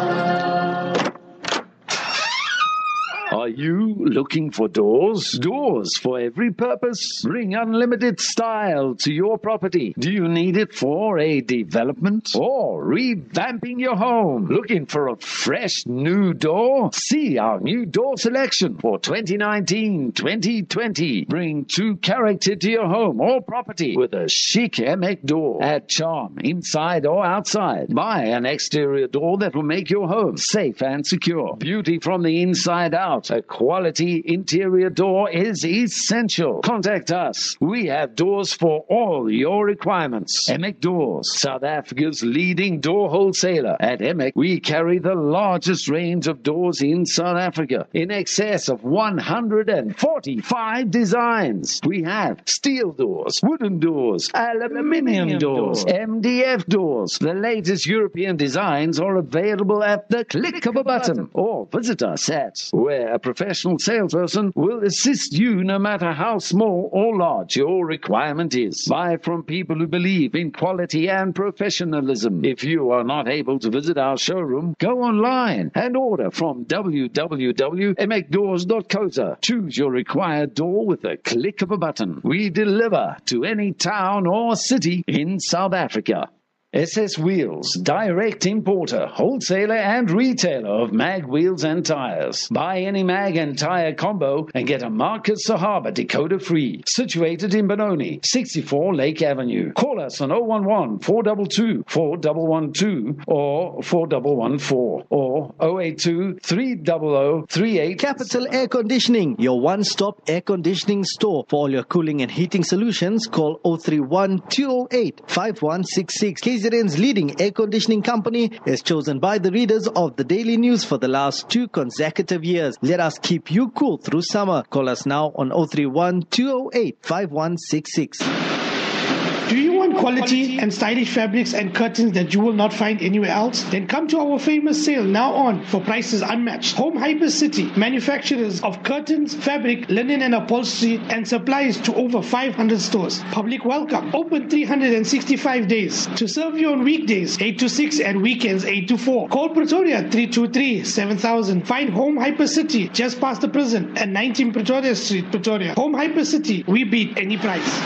Are you looking for doors? Doors for every purpose. Bring unlimited style to your property. Do you need it for a development or revamping your home? Looking for a fresh new door? See our new door selection for 2019-2020. Bring true character to your home or property with a chic Emek door. Add charm inside or outside. Buy an exterior door that will make your home safe and secure. Beauty from the inside out. A quality interior door is essential. Contact us. We have doors for all your requirements. Emek Doors, South Africa's leading door wholesaler. At Emek, we carry the largest range of doors in South Africa, in excess of 145 designs. We have steel doors, wooden doors, aluminium doors, MDF doors. The latest European designs are available at the click of a button, or visit us at where a professional salesperson will assist you no matter how small or large your requirement is. Buy from people who believe in quality and professionalism. If you are not able to visit our showroom, go online and order from www.emekdoors.co.za. Choose your required door with a click of a button. We deliver to any town or city in South Africa. SS Wheels, direct importer, wholesaler and retailer of mag wheels and tires. Buy any mag and tire combo and get a Marcus Sahaba decoder free. Situated in Benoni, 64 Lake Avenue. Call us on 011-422-4112 or 4114 or 082-300-38. Capital Air Conditioning, your one-stop air conditioning store. For all your cooling and heating solutions, call 031-208-5166. KZN's leading air conditioning company is chosen by the readers of the Daily News for the last 2 consecutive years. Let us keep you cool through summer. Call us now on 031-208-5166. Do you want quality and stylish fabrics and curtains that you will not find anywhere else? Then come to our famous sale now on for prices unmatched. Home Hyper City, manufacturers of curtains, fabric, linen and upholstery, and supplies to over 500 stores. Public welcome. Open 365 days. To serve you on weekdays 8 to 6 and weekends 8 to 4. Call Pretoria 323-7000. Find Home Hyper City just past the prison at 19 Pretoria Street, Pretoria. Home Hyper City, we beat any price.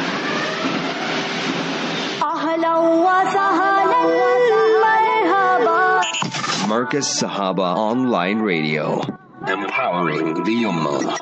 Marcus Sahaba Online Radio, empowering the Ummah.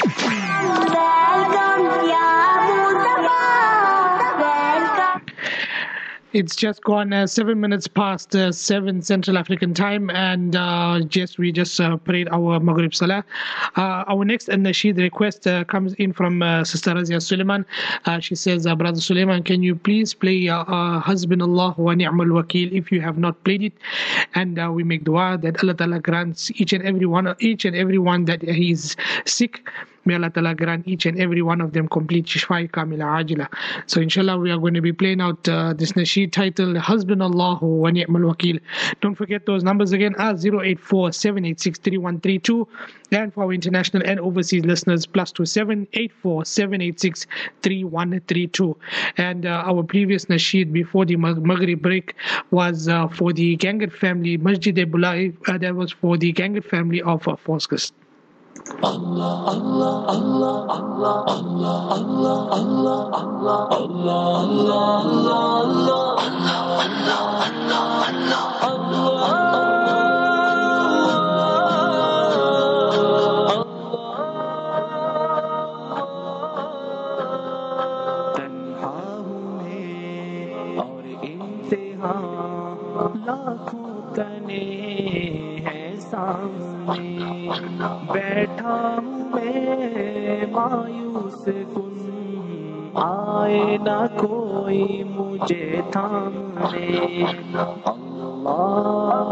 It's just gone 7 minutes past 7 Central African time, and we just prayed our Maghrib Salah. Our next Nasheed request comes in from Sister Razia Suleiman. She says, Brother Suleiman, can you please play Hasbunallah wa Ni'mal Wakil if you have not played it? And we make dua that Allah Ta'ala grants each and every one that he is sick. May Allah Ta'ala grant each and every one of them complete shifai kamila ajila. So inshallah we are going to be playing out this nasheed titled Hasbunallahu wa Ni'mal Wakil. Don't forget those numbers again are 084-786-3132, and for our international and overseas listeners +27 84-786-3132. And our previous nasheed before the Maghrib break was for the Gangat family, Masjid-e-Bulai, that was for the Gangat family of Forskus. Allah, Allah, Allah, Allah, Allah, Allah, Allah, Allah, बैठा हूँ मैं मायूस कुन आए ना कोई مجھے تھام لینا اللہ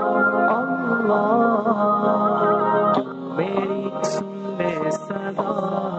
اللہ تو میری سن لے صدا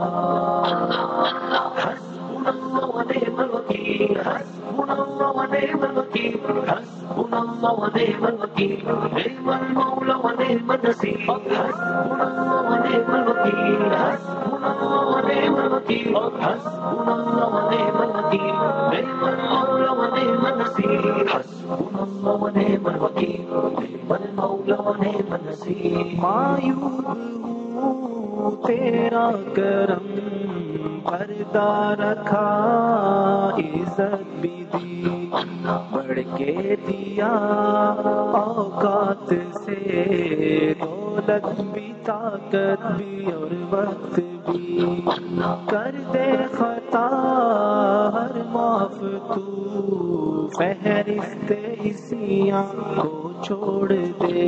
حسبنا اللہ ونعم الوکیل حسبنا اللہ ونعم الوکیل حسبنا اللہ ونعم الوکیل نعم المولى ونعم النصير حسبنا الله ونعم الوكيل حسبنا الله ونعم الوكيل حسبنا الله ونعم الوكيل نعم المولى ونعم النصير حسبنا الله ونعم الوكيل نعم المولى ونعم النصير مایوب ہوں تیرا کرم پردہ رکھا عزت بھی دی بڑھ کے دیا اوقات سے دولت بھی طاقت بھی اور وقت بھی کر دے خطا ہر معاف تو فہرست اسیاں کو چھوڑ دے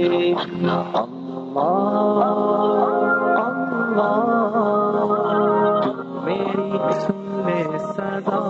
اللہ اللہ میری سن لے صدا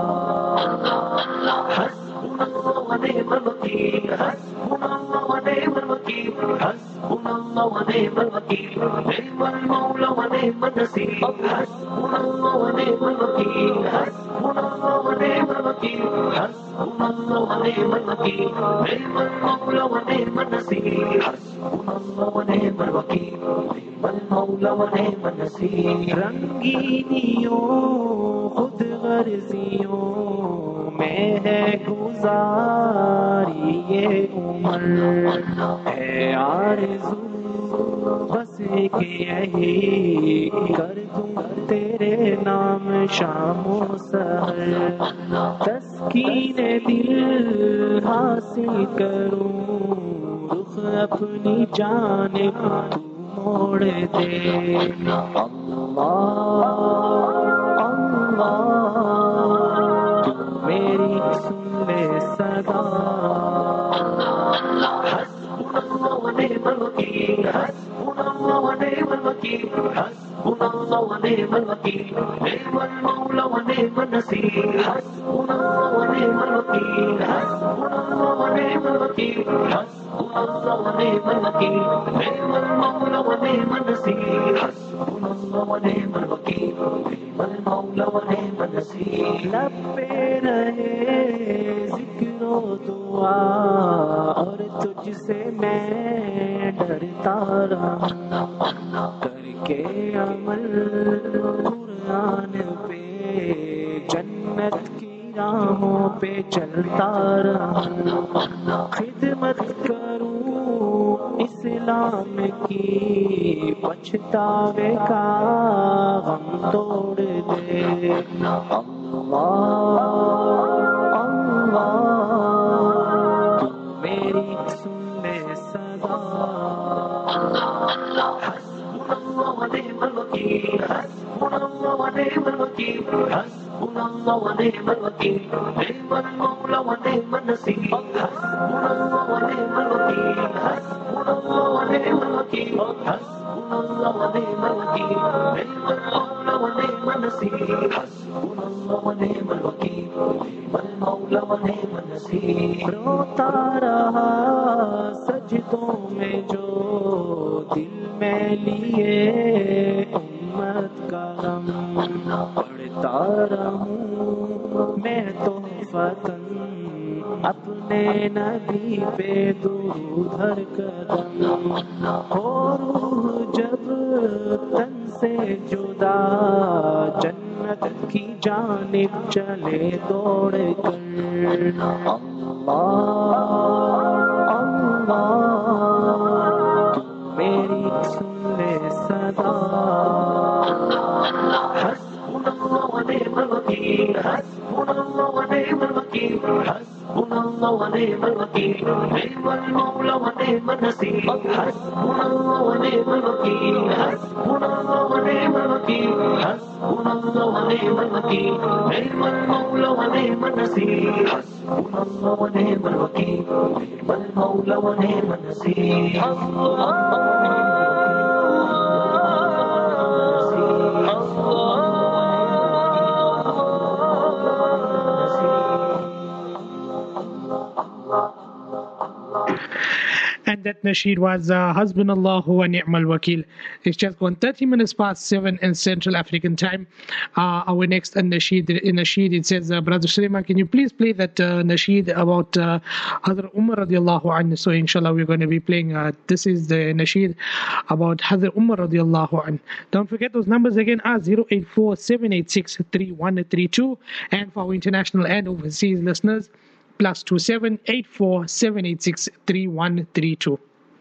حسبنا اللہ ونعم الوکیل حسبنا اللہ ونعم الوکیل حسبنا اللہ ونعم الوکیل نعم المولى ونعم النصير حسبنا اللہ ونعم الوکیل حسبنا اللہ ونعم الوکیل حسبنا اللہ ونعم الوکیل نعم المولى ونعم النصير حسبنا اللہ ونعم الوکیل نعم المولى ونعم النصير رنگینیوں خود غرضیوں میں ہے گزاری یہ عمر ہے آرزو بس کہ یہی کر دوں تیرے نام شام و سحر تسکین دل حاصل کروں رخ اپنی جانب تو موڑ دے اللہ اللہ تو میری سن لے صدا حسبنا اللہ ونعم الوکیل حسبنا اللہ ونعم الوکیل حسبنا اللہ ونعم الوکیل نعم المولى ونعم النصير حسبنا اللہ ونعم الوکیل حسبنا اللہ ونعم الوکیل حسبنا اللہ ونعم الوکیل نعم المولى ونعم النصير حسبنا اللہ ونعم الوکیل نعم المولى ونعم النصير لب پہ رہے ذکر و دعا اور تجھ سے میں ڈرتا رہوں کر کے عمل قرآن پہ جنت کی راہوں پہ چلتا رہوں خدمت کروں اسلام کی پچھتاوے کا غم توڑ دے اللہ اللہ تو میری سن لے صدا حسبنا اللہ ونعم الوکیل حسبنا اللہ ونعم الوکیل حسبنا اللہ ونعم الوکیل نعم المولى ونعم النصير حسبنا اللہ ونعم الوکیل حسبنا اللہ ونعم الوکیل حسبنا اللہ ونعم الوکیل نعم المولى ونعم النصير حسبنا اللہ ونعم الوکیل نعم المولى ونعم النصير روتا رہا سجدوں میں جو دل میں لیے امت کا غم پڑھتا رہوں میں تو فتن اپنے نبی پہ درود ہر قدم ہو روح جب تن سے جدا جنت کی جانب چلے دوڑ کر اللہ اللہ تو میری سن لے صدا حسبنا اللہ ونعم الوکیل حسبنا اللہ ونعم الوکیل حسبنا اللہ ونعم الوکیل نعم المولى ونعم النصير حسبنا اللہ ونعم الوکیل حسبنا اللہ ونعم الوکیل حسبنا اللہ ونعم الوکیل نعم المولى ونعم النصير حسبنا اللہ ونعم الوکیل نعم المولى ونعم النصير that nasheed was Hasbunallahu wa ni'mal wakil. It's just gone 30 minutes past 7 in Central African time. Our next nasheed, it says, Brother Sulaiman, can you please play that nasheed about Hazrat Umar radiallahu anhu? So inshallah we're going to be playing, this is the nasheed about Hazrat Umar radiallahu anhu. Don't forget those numbers again are 084-786-3132, and for our international and overseas listeners, +27 84 786 3132.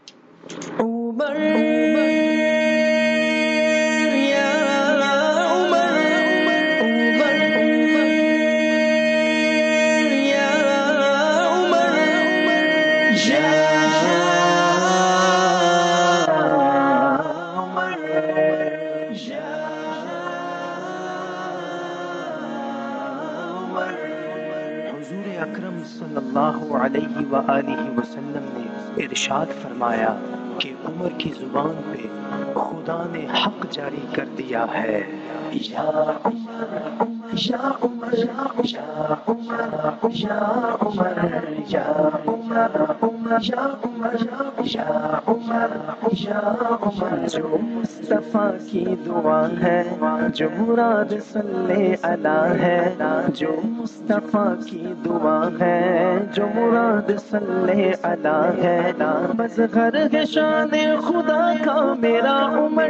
सल्लल्लाहु अलैहि व आलिहि वसल्लम ने इरशाद फरमाया कि उमर की जुबान पे खुदा ने हक जारी कर दिया है, या उमर या उमर या उमर या उमर या उमर या उमर या उमर या उमर। जो मुस्तफा की दुआ है, जो मुराद सल्ले अला है, जो मुस्तफा की दुआ है, जो मुराद सल्ले अला है, मज़हर है शान खुदा का मेरा उमर,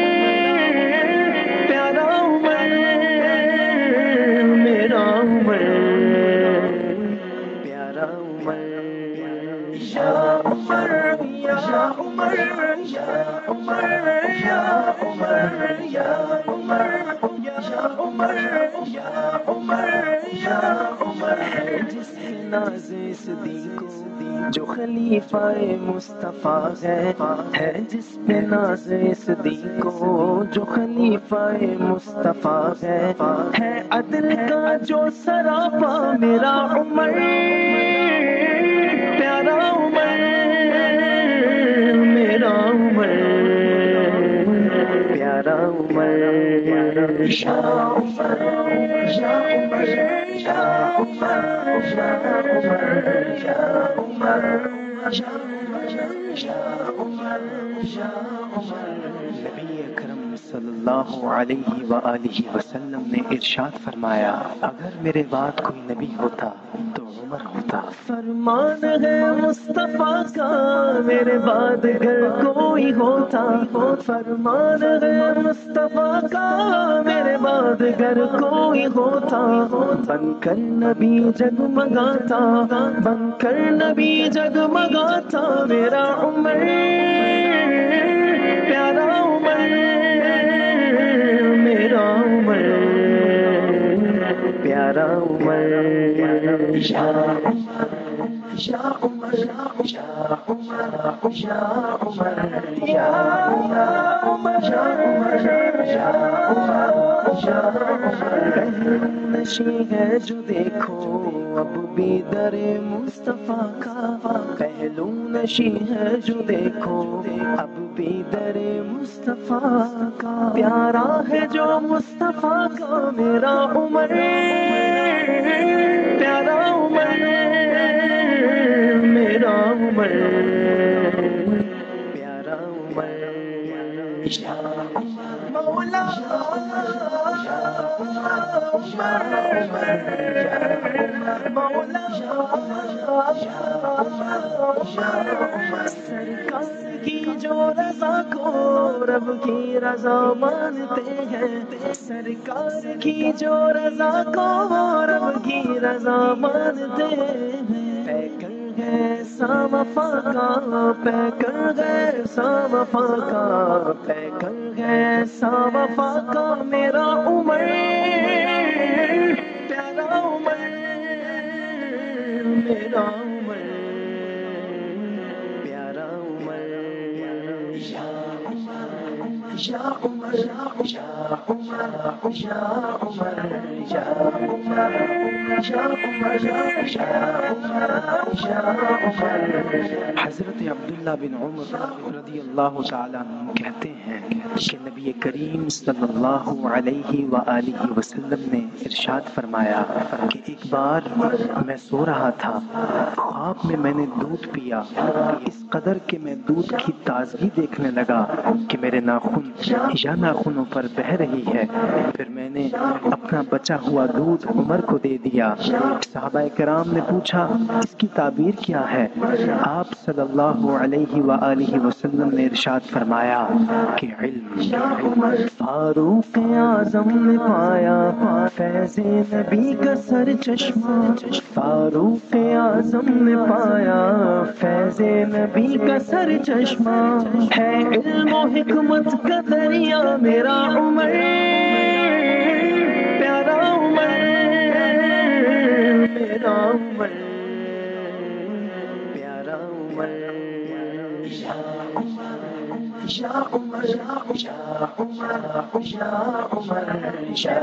प्यारा उमर मेरा उमर, प्यारा उमर। या उमर या उमर या उमर या उमर या उमर या उमर या उमर या उमर। जिसके नाज़े सदीको जो खलीफाए मुस्तफा है, जिस पे नाज़े सदीको जो खलीफाए मुस्तफा है, अदल का जो सरापा मेरा उमर, प्यारा उमर मेरा उमर, प्यारा उमर। या उमर या उमर या उमर या उमर या उमर या उमर या उमर। नबी अकरम सल्लल्लाहु अलैहि व आलिहि वसल्लम ने इरशाद फरमाया, अगर मेरे बाद कोई नबी होता तो उमर होता। फरमान है मुस्तफा का मेरे बाद अगर कोई होता, फरमान है मुस्तफा का मेरे बाद अगर कोई होता, बनकर नबी जगमगाता, बनकर नबी जगमगाता मेरा उमर, प्यारा उमर मेरा उमर, प्यारा उमर। या उमर या उमर या उमर या उमर या उमर या उमर। नशी है जो देखो अब भी दरे मुस्तफा का, पहलू नशी है जो देखो अब भी दरे मुस्तफा का, प्यारा है जो मुस्तफा का मेरा उमर, प्यारा उमर मेरा उमर, प्यारा उमर। मौला सरकार की जो रज़ा को रब की रज़ा मानते हैं, सरकार की जो रज़ा को रब की रज़ा मानते हैं, पैकर है सामफा का, पैकर है सामफा का, पैकर है सामफा का मेरा उमर, प्यारा उमर मेरा उमर, प्यारा उमर। या حضرت عبداللہ بن عمر رضی اللہ تعالیٰ عنہ کہتے ہیں کہ نبی کریم صلی اللہ علیہ وآلہ وسلم نے ارشاد فرمایا کہ ایک بار میں سو رہا تھا، خواب میں نے دودھ پیا، اس قدر کہ میں دودھ کی تازگی دیکھنے لگا کہ میرے ناخن یا ناخنوں پر بہہ رہی ہے۔ پھر میں نے اپنا بچا ہوا دودھ عمر کو دے دیا۔ صحابہ کرام نے پوچھا اس کی تعبیر کیا ہے؟ آپ صلی اللہ علیہ وآلہ وسلم نے ارشاد فرمایا کہ علم۔ فاروق اعظم نے پایا فیض نبی کا سر چشمہ، فاروق اعظم نے پایا فیض نبی کا سر چشمہ، ہے علم و حکمت کا دریا میرا عمر، پیارا عمر، میرا عمر، پیارا عمر، یا عمر، یا عمر، یا عمر، یا عمر، یا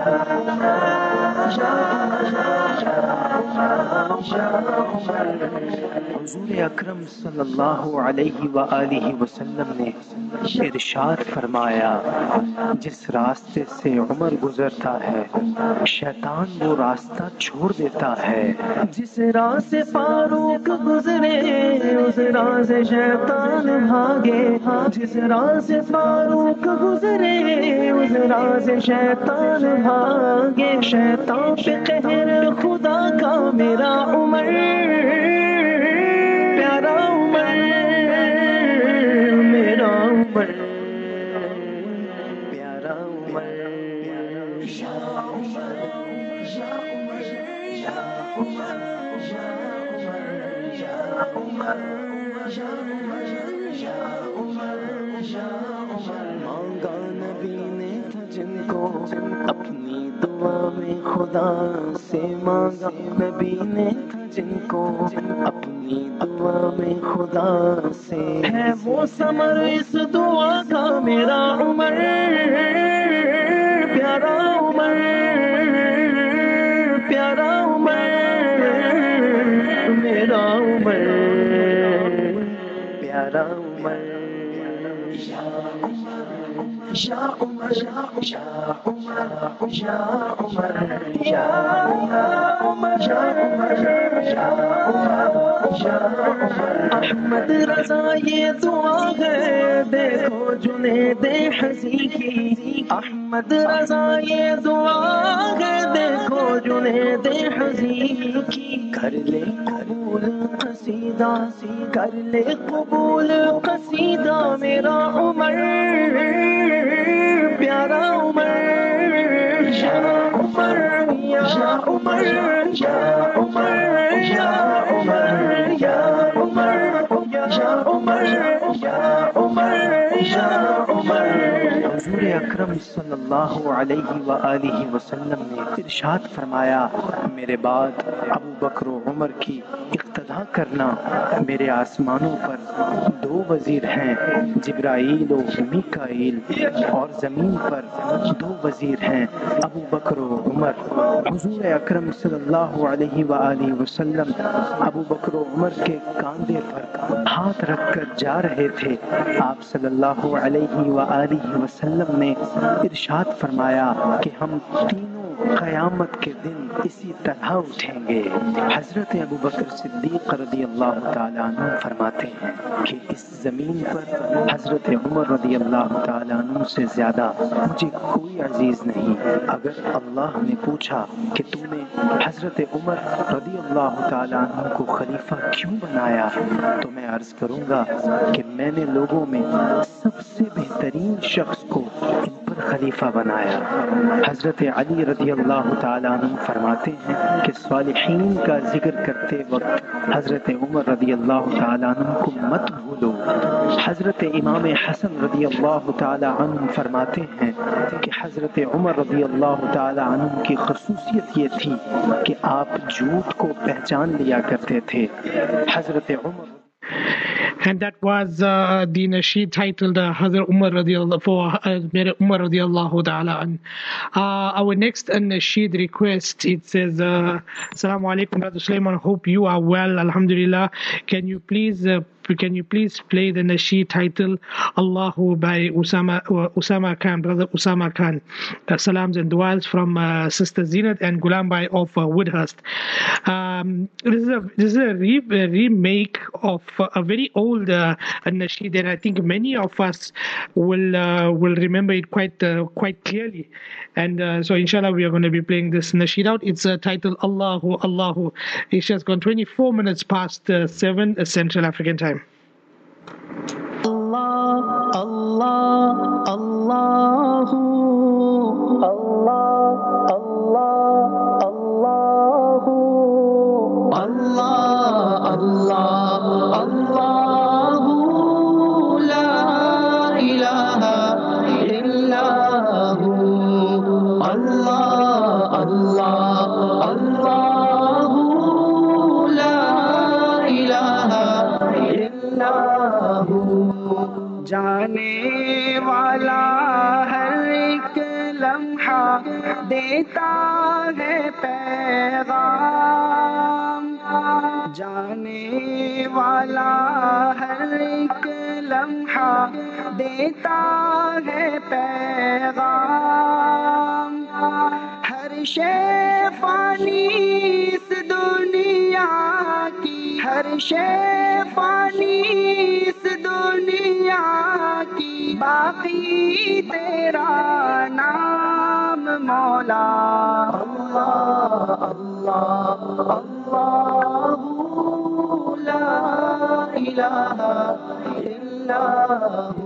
حضور اکرم صلی اللہ علیہ وآلہ وسلم نے ارشاد فرمایا جس راستے سے عمر گزرتا ہے شیطان وہ راستہ چھوڑ دیتا ہے، جس راہ سے فاروق گزرے اس راہ سے شیطان بھاگے، جس راہ سے فاروق گزرے اس راہ سے شیطان بھاگے، شیطان پہ قہر خدا کا میرا عمر، پیارا عمر، میرا عمر، پیارا عمر، یا عمر، یا عمر، یا عمر، یا عمر، یا عمر، یا عمر، یا عمر، مانگا نبی نے تھا جن کو اپنی دعا میں خدا سے، مانگا نبی نے تھا جن کو اپنی دعا میں خدا سے، ہے وہ ثمر اس دعا کا میرا عمر، پیارا عمر، پیارا عمر، میرا عمر، پیارا عمر، یا عمر، یا عمر، یا عمر، یا عمر، یا عمر، یا عمر، احمد رضا یہ دعا ہے دیکھو جنید حزی کی، احمد رضا یہ دعا ہے دیکھو جنید حزی کی، کر لے قبول قصیدہ، کر لے قبول قصیدہ میرا عمر، پیارا عمر، یا عمر، یا عمر، یا عمر، یا عمر، یا عمر، یا عمر، یا عمر، یا عمر۔ حضور اکرم صلی اللہ علیہ وآلہ وسلم نے ارشاد فرمایا میرے بعد ابو بکر و عمر کی اقتدا کرنا، میرے آسمانوں پر دو وزیر ہیں، جبرائیل و میکائیل، اور زمین پر دو وزیر ہیں، ابو بکر و عمر۔ حضور اکرم صلی اللہ علیہ وآلہ وسلم ابو بکر و عمر کے کاندھے پر ہاتھ رکھ کر جا رہے تھے، آپ صلی اللہ علیہ وآلہ وسلم نے ارشاد فرمایا کہ ہم تینوں قیامت کے دن اسی طرح اٹھیں گے۔ حضرت ابو بکر صدیق رضی اللہ تعالیٰ عنہ فرماتے ہیں کہ اس زمین پر حضرت عمر رضی اللہ تعالیٰ عنہ سے زیادہ مجھے کوئی عزیز نہیں۔ اگر اللہ نے پوچھا کہ تو نے حضرت عمر رضی اللہ تعالیٰ عنہ کو خلیفہ کیوں بنایا تو میں عرض کروں گا کہ میں نے لوگوں میں سب سے بہترین شخص کو ان پر خلیفہ بنایا۔ حضرت علی رضی اللہ تعالیٰ عنہ فرماتے ہیں کہ صالحین کا ذکر کرتے وقت حضرت عمر رضی اللہ تعالیٰ عنہ کو مت بھولو۔ حضرت امام حسن رضی اللہ تعالیٰ عنہ فرماتے ہیں کہ حضرت عمر رضی اللہ تعالیٰ عنہ کی خصوصیت یہ تھی کہ آپ جھوٹ کو پہچان لیا کرتے تھے۔ حضرت عمر And that was the nasheed titled Hazrat Umar radiallahu for Mere Umar radiallahu ta'ala an. Our next nasheed request, it says, Assalamu alaikum, Brother Sulaiman, hope you are well, alhamdulillah. Can you please play the nasheed title Allahu by Usama Khan, Brother Usama Khan. Salams and du'as from Sister Zinat and Gulam Bhai of Woodhurst. This is a remake of a very old nasheed, and I think many of us will remember it quite clearly. And so inshallah we are going to be playing this nasheed out. It's titled Allahu Allahu. It's just gone 24 minutes past 7 Central African time. Allah, Allah, Allahu, Allah, Allah, Allahu, Allah, Allah, Allahu, la ilaha illahu, Allah, Allah, Allahu, la ilaha illahu. جانے والا ہر ایک لمحہ دیتا ہے پیغام، جانے والا ہر ایک لمحہ دیتا ہے پیغام، ہر شے فانی اس دنیا کی، ہر شے فانی اس دنیا کی، باقی تیرا نام مولا، اللہ اللہ اللہ لا الہ الا ہو،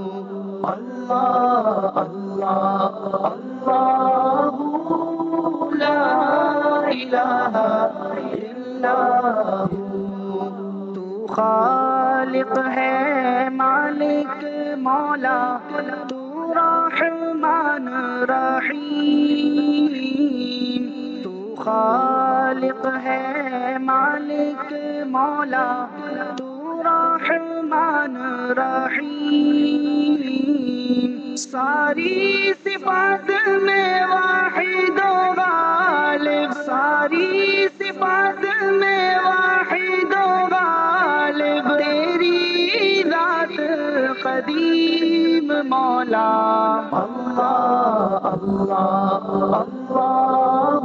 اللہ اللہ اللہ لا الہ الا ہو. تو خالق ہے مالک مولا، تو رحمان رحیم، تو خالق ہے مالک مولا، تو رحمان رحیم، ساری صفات میں واحد و غالب، ساری صفات میں واحد و غالب، تیری ذات قدیم مولا، اللہ اللہ اللہ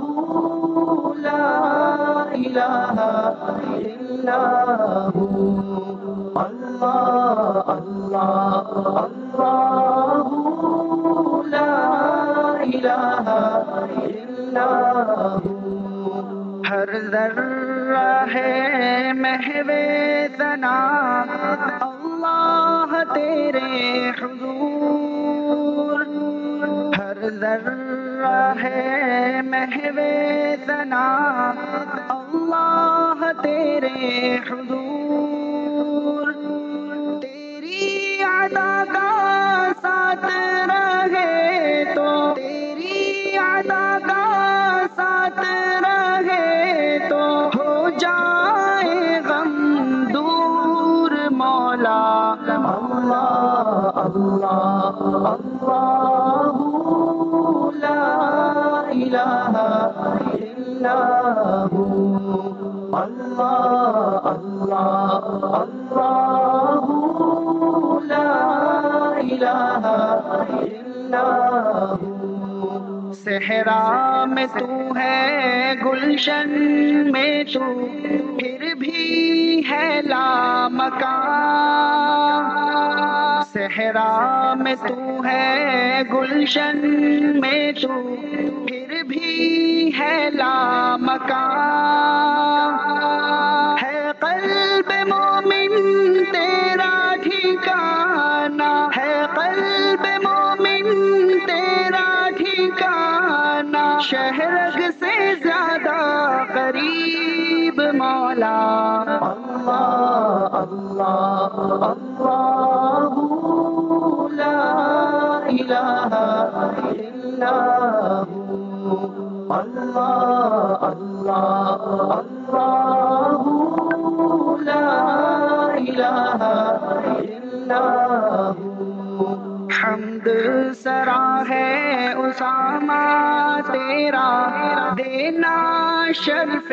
لا الہ الا ہو، اللہ اللہ اللہ لا الہ الا ہو. ہر ذرہ ہے محو ثنا اللہ تیرے حضور، ہر ذرہ ہے محو ثنا اللہ تیرے حضور، تیری عطا کا ساتھ رہے تو، تیری عطا کا ساتھ رہے تو، ہو جائے غم دور مولا، اللہ اللہ اللہ لا الہ الا ہو، اللہ اللہ اللہ لا الہ الا ہو. صحرا میں تو ہے گلشن میں تو، پھر بھی ہے لامکان، صحرا میں تو ہے گلشن میں تو، پھر بھی ہے لامکان، ہے قلب مومن تیرا ٹھکانہ، ہے قلب مومن تیرا ٹھکانہ، شہرگ سے زیادہ قریب مولا، اللہ اللہ اللہ لا الہ الا ہو، اللہ اللہ اللہ لا الہ حمد سرا ہے اسامہ تیرا دینا شرف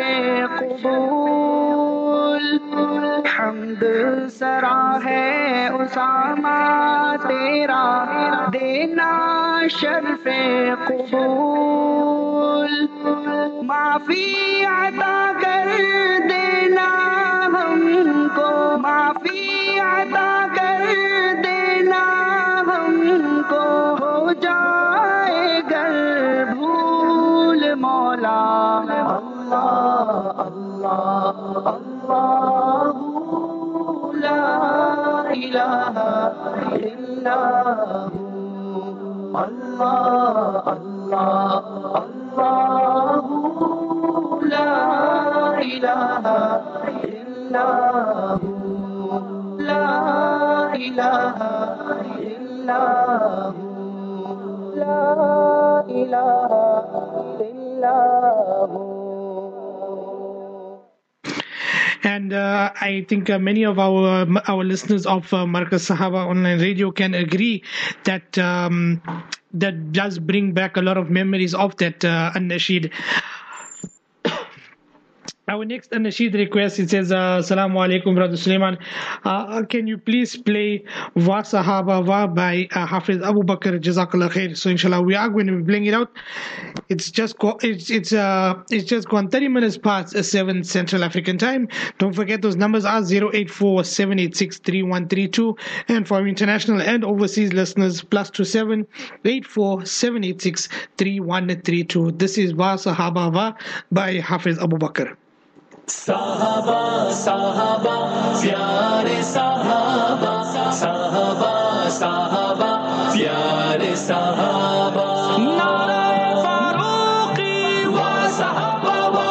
قبول حمد سرا ہے اسامہ تیرا دینا شرف قبول معافی عطا کر دینا ہم کو معافی عطا کر دینا ہم کو ہو جائے گر بھول مولا اللہ اللہ اللہ لا الہ الا اللہ اللہ اللہ لا الہ الا لا الہ الا لا الہ الا And I think many of our listeners of Markaz Sahaba Online Radio can agree that that does bring back a lot of memories of that An-Nasheed. Our next An-Nasheed request, it says, Assalamu alaikum, Brother Sulaiman. Can you please play Wa Sahaba Wa by Hafiz Abu Bakr, Jazakallah khair. So inshallah, we are going to be playing it out. It's just gone 30 minutes past 7 Central African time. Don't forget those numbers are 084-786-3132. And for our international and overseas listeners, +27 84-786-3132. This is Wa Sahaba Wa by Hafiz Abu Bakr. Sahaba, Sahaba, pyare Sahaba, Sahaba, Sahaba, pyare Sahaba. Narae Faruqi wa Sahaba wa,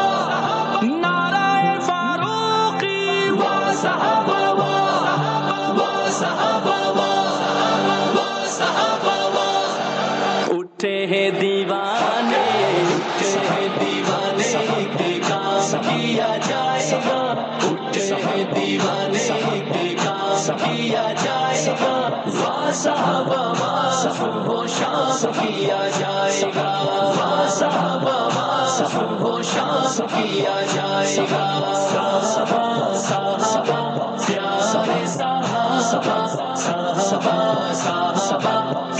Narae Faruqi wa Sahaba wa, wa Sahaba wa, wa Sahaba wa. Utte hai دیوانے, utte hai دیوانے, کیا جائے گا, اٹھے ہیں دیوانے کے کام کیا جائے گا. وا صحابہ وا صبح و شام کیا جائے گا, وا صحابہ وا صبح و شام کیا جائے گا. صحابہ صحابہ پیارے صحابہ, صحابہ صحابہ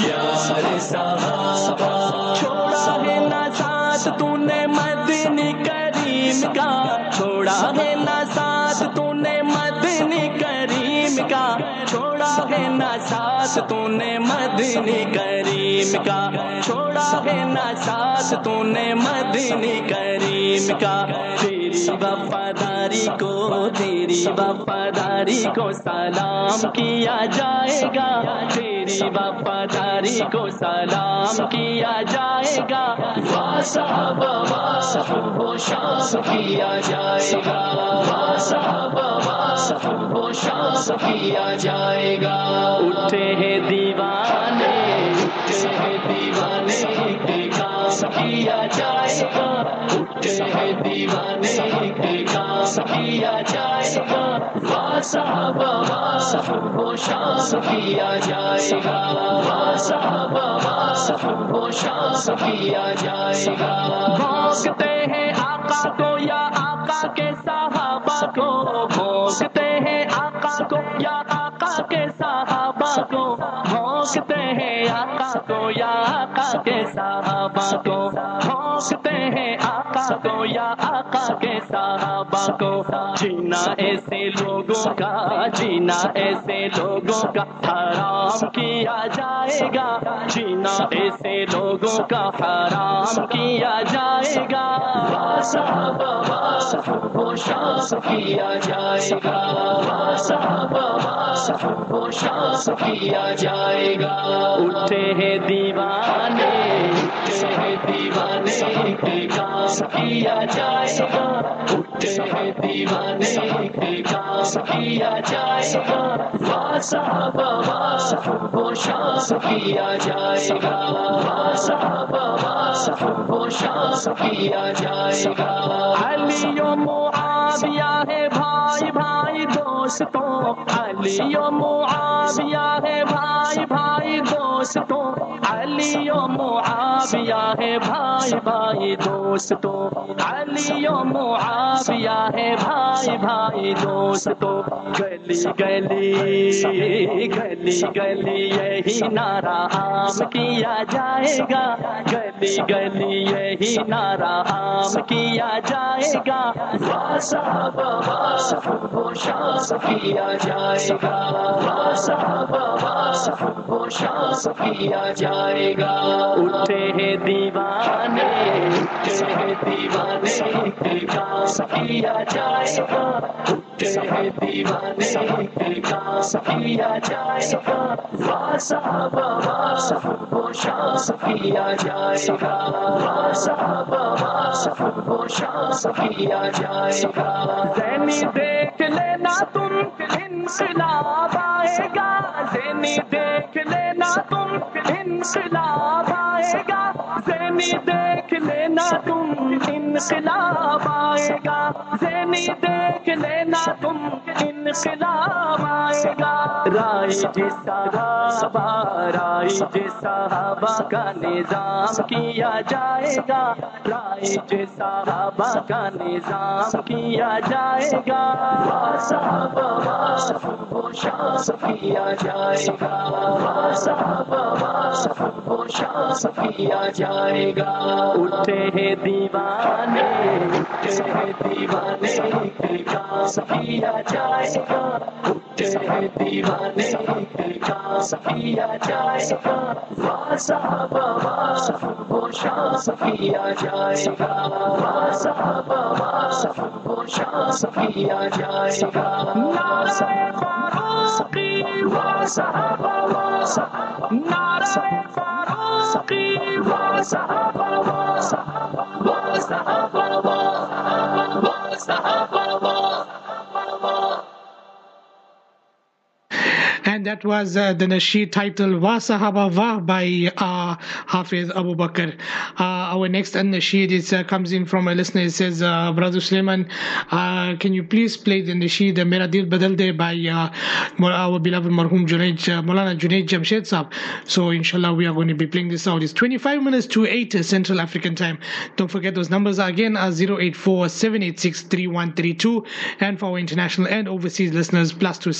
پیارے صحابہ. چھوڑا ہے نہ ساتھ تو نے مدنی کریم کا, چھوڑا ہے نہ ساتھ تو نے مدنی کریم کا, چھوڑا ہے نہ ساتھ تو نے مدنی کریم کا, چھوڑا ہے نہ ساتھ تو نے مدنی کریم کا. تیری وفاداری کو, تیری وفاداری کو سلام کیا جائے گا, تیری وفاداری کو سلام کیا جائے گا. وا صحابہ وا صبح و شام کیا جائے گا, وا صحابہ وا صبح و شام کیا جائے گا. اٹھے ہیں دیوانے, اٹھے ہیں دیوانے کے کام کیا جائے گا, اٹھے ہیں دیوانے کے کام کیا جائے گا. وا صحابہ وا صبح و شام کیا جائے گا, وا صحابہ وا صبح و شام کیا جائے گا. بھونکتے ہیں آقا کو یا آقا کے صحابہ کو, بھونکتے ہیں آقا کو یا آقا کے صحابہ کو, بھونکتے ہیں آقا کو یا آقا کے صحابہ کو, بھونکتے ہیں آقا کو یا آقا کے صحابہ کو. جینا ایسے لوگوں کا, جینا ایسے لوگوں کا حرام کیا جائے گا, جینا ایسے لوگوں کا حرام کیا جائے گا. وا صحابہ وا صبح و شام کیا جائے گا, وا صحابہ وا صبح و شام کیا جائے گا. اٹھے ہیں دیوانے, اٹھے ہیں دیوانے کے کام کیا جائے گا, اٹھے ہیں دیوانے کے کام کیا جائے گا. وا صحابہ وا صبح و شام کیا جائے گا, وا صحابہ وا صبح و شام کیا جائے گا. علی و معاویہ ہے بھائی بھائی بھائی دوستوں علی و معاویہ ہے بھائی بھائی دوستوں علی و معاویہ ہے بھائی بھائی دوستوں علی و معاویہ ہے بھائی بھائی دوستوں گلی گلی گلی گلی یہی نعرہ عام کیا جائے گا گلی گلی یہی نعرہ عام کیا جائے گا واہ صحابہ واہ و شاہ کیا جائے گا واہ صحابہ واہ و شاہ کیا جائے گا اٹھے ہیں دیوانے اٹھے ہیں دیوانے احتجاج کیا جائے گا اٹھے ہیں دیوانے احتجاج کیا جائے گا واہ صحابہ واہ و شاہ کیا جائے گا واہ صحابہ واہ و شاہ کیا جائے گا زینی دیکھ لینا تم انقلاب آئے گا زینی دیکھ لینا تم انقلاب آئے گا زینی دیکھ لینا تم انقلاب آئے گا زینی دیکھ لینا تم انقلاب آئے گا رائج صحابہ رائج صحابہ کا نظام کیا جائے گا رائج صحابہ کا نظام کیا جائے گا واہ صحابہ واہ و شاہ کیا جائے گا واہ صحابہ واہ و شاہ کیا جائے گا اٹھے ہیں دیوانے اٹھے ہیں دیوانے احتجاج کیا جائے گا اٹھے ہیں دیوانے احتجاج کیا جائے گا واہ صحابہ واہ و شاہ کیا جائے گا واہ صحابہ واہ و شاہ کیا جائے گا نعرہ فاروقی واہ صحابہ واہ نعرہ فاروقی واہ صحابہ واہ صحابہ واہ صحابہ واہ. And that was the nasheed titled Wa Sahaba Wah by Hafiz Abu Bakr. Our next nasheed comes in from a listener. It says, Brother Suleiman, can you please play the nasheed Mera Dil Badal De by our beloved marhum Maulana Junaid Jamshed Sahab. So inshallah we are going to be playing this out. It's 25 minutes to 8 Central African time. Don't forget those numbers are again 084-786-3132, and for our international and overseas listeners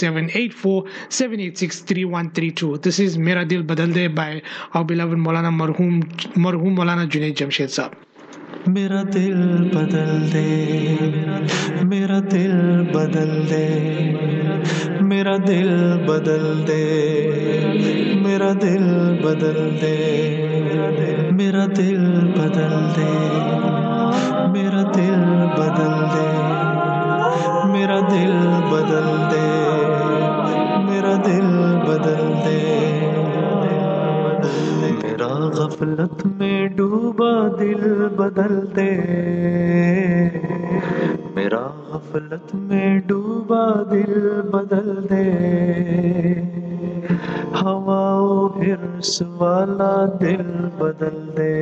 +2784-786-3132. This is Mera Dil Badal De by our beloved Maulana marhum Maulana Junaid Jamshed Sahab. میرا دل بدل دے میرا دل بدل دے میرا دل بدل دے میرا دل بدل دے میرا دل بدل دے میرا دل بدل دے میرا دل بدل دے میرا دل بدل دے میرا غفلت میں ڈوبا دل بدل دے میرا غفلت میں ڈوبا دل بدل دے ہوا و حرص والا دل بدل دے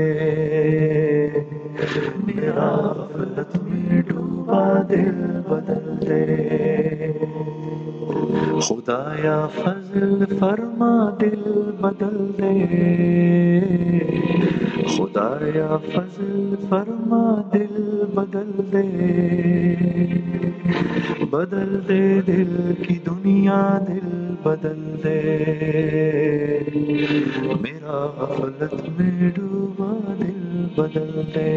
میرا غفلت میں ڈوبا دل بدل دے خدایا فضل فرما دل بدل دے خدایا فضل فرما دل بدل دے بدل دے دل کی دنیا دل بدل دے میرا غفلت میں ڈوبا دل بدل دے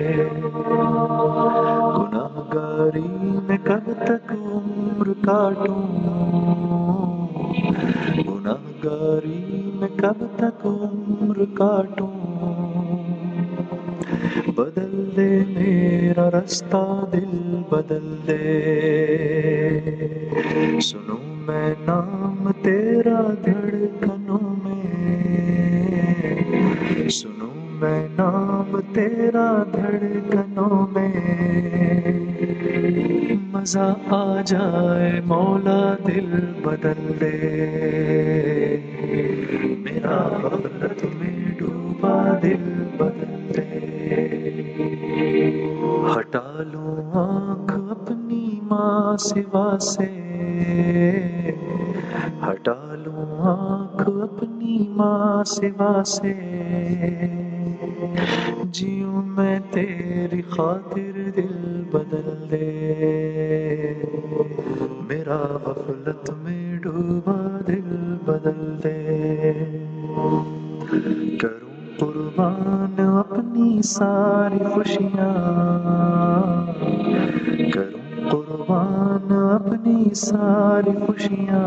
گناہگاری میں کب تک عمر کاٹوں گناہگاری میں کب تک عمر کاٹوں بدل دے میرا رستہ دل بدل دے سنوں میں نام تیرا دھڑکنوں میں سنوں میں نام تیرا دھڑکنوں میں مزہ آ جائے مولا دل بدل دے میرا غفلت میں ڈوبا دل بدل دے ہٹا لوں آنکھ اپنی ماں سوا سے ہٹا لوں آنکھ اپنی ماں سوا سے جیوں میں تیری خاطر دل بدل دے میرا غفلت میں ڈوبا دل بدل دے کروں قربان اپنی ساری خوشیاں کروں قربان اپنی ساری خوشیاں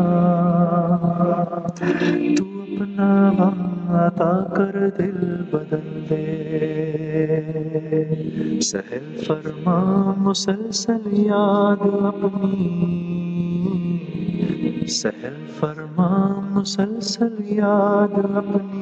تو اپنا غم عطا کر دل بدل دے سہل فرما مسلسل یاد اپنی سہل فرما مسلسل یاد اپنی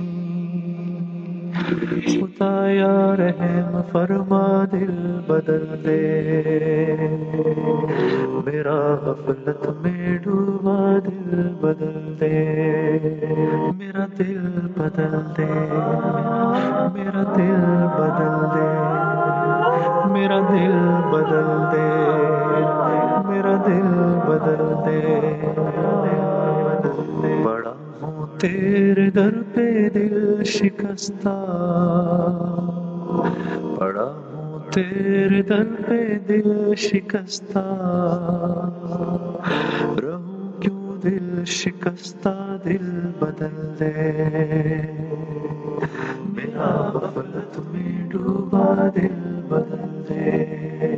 خدایا رحم فرما دل بدل دے میرا غفلت میں ڈوبا دل بدل دے میرا دل بدل دے میرا دل بدل دے میرا دل بدل دے میرا دل بدل دے بڑا ہوں تیرے در پہ دل شکستہ پڑا ہوں تیرے در پہ دل شکستہ رہوں کیوں دل شکستہ دل بدل دے میرا غفلت میں ڈوبا دل بدل دے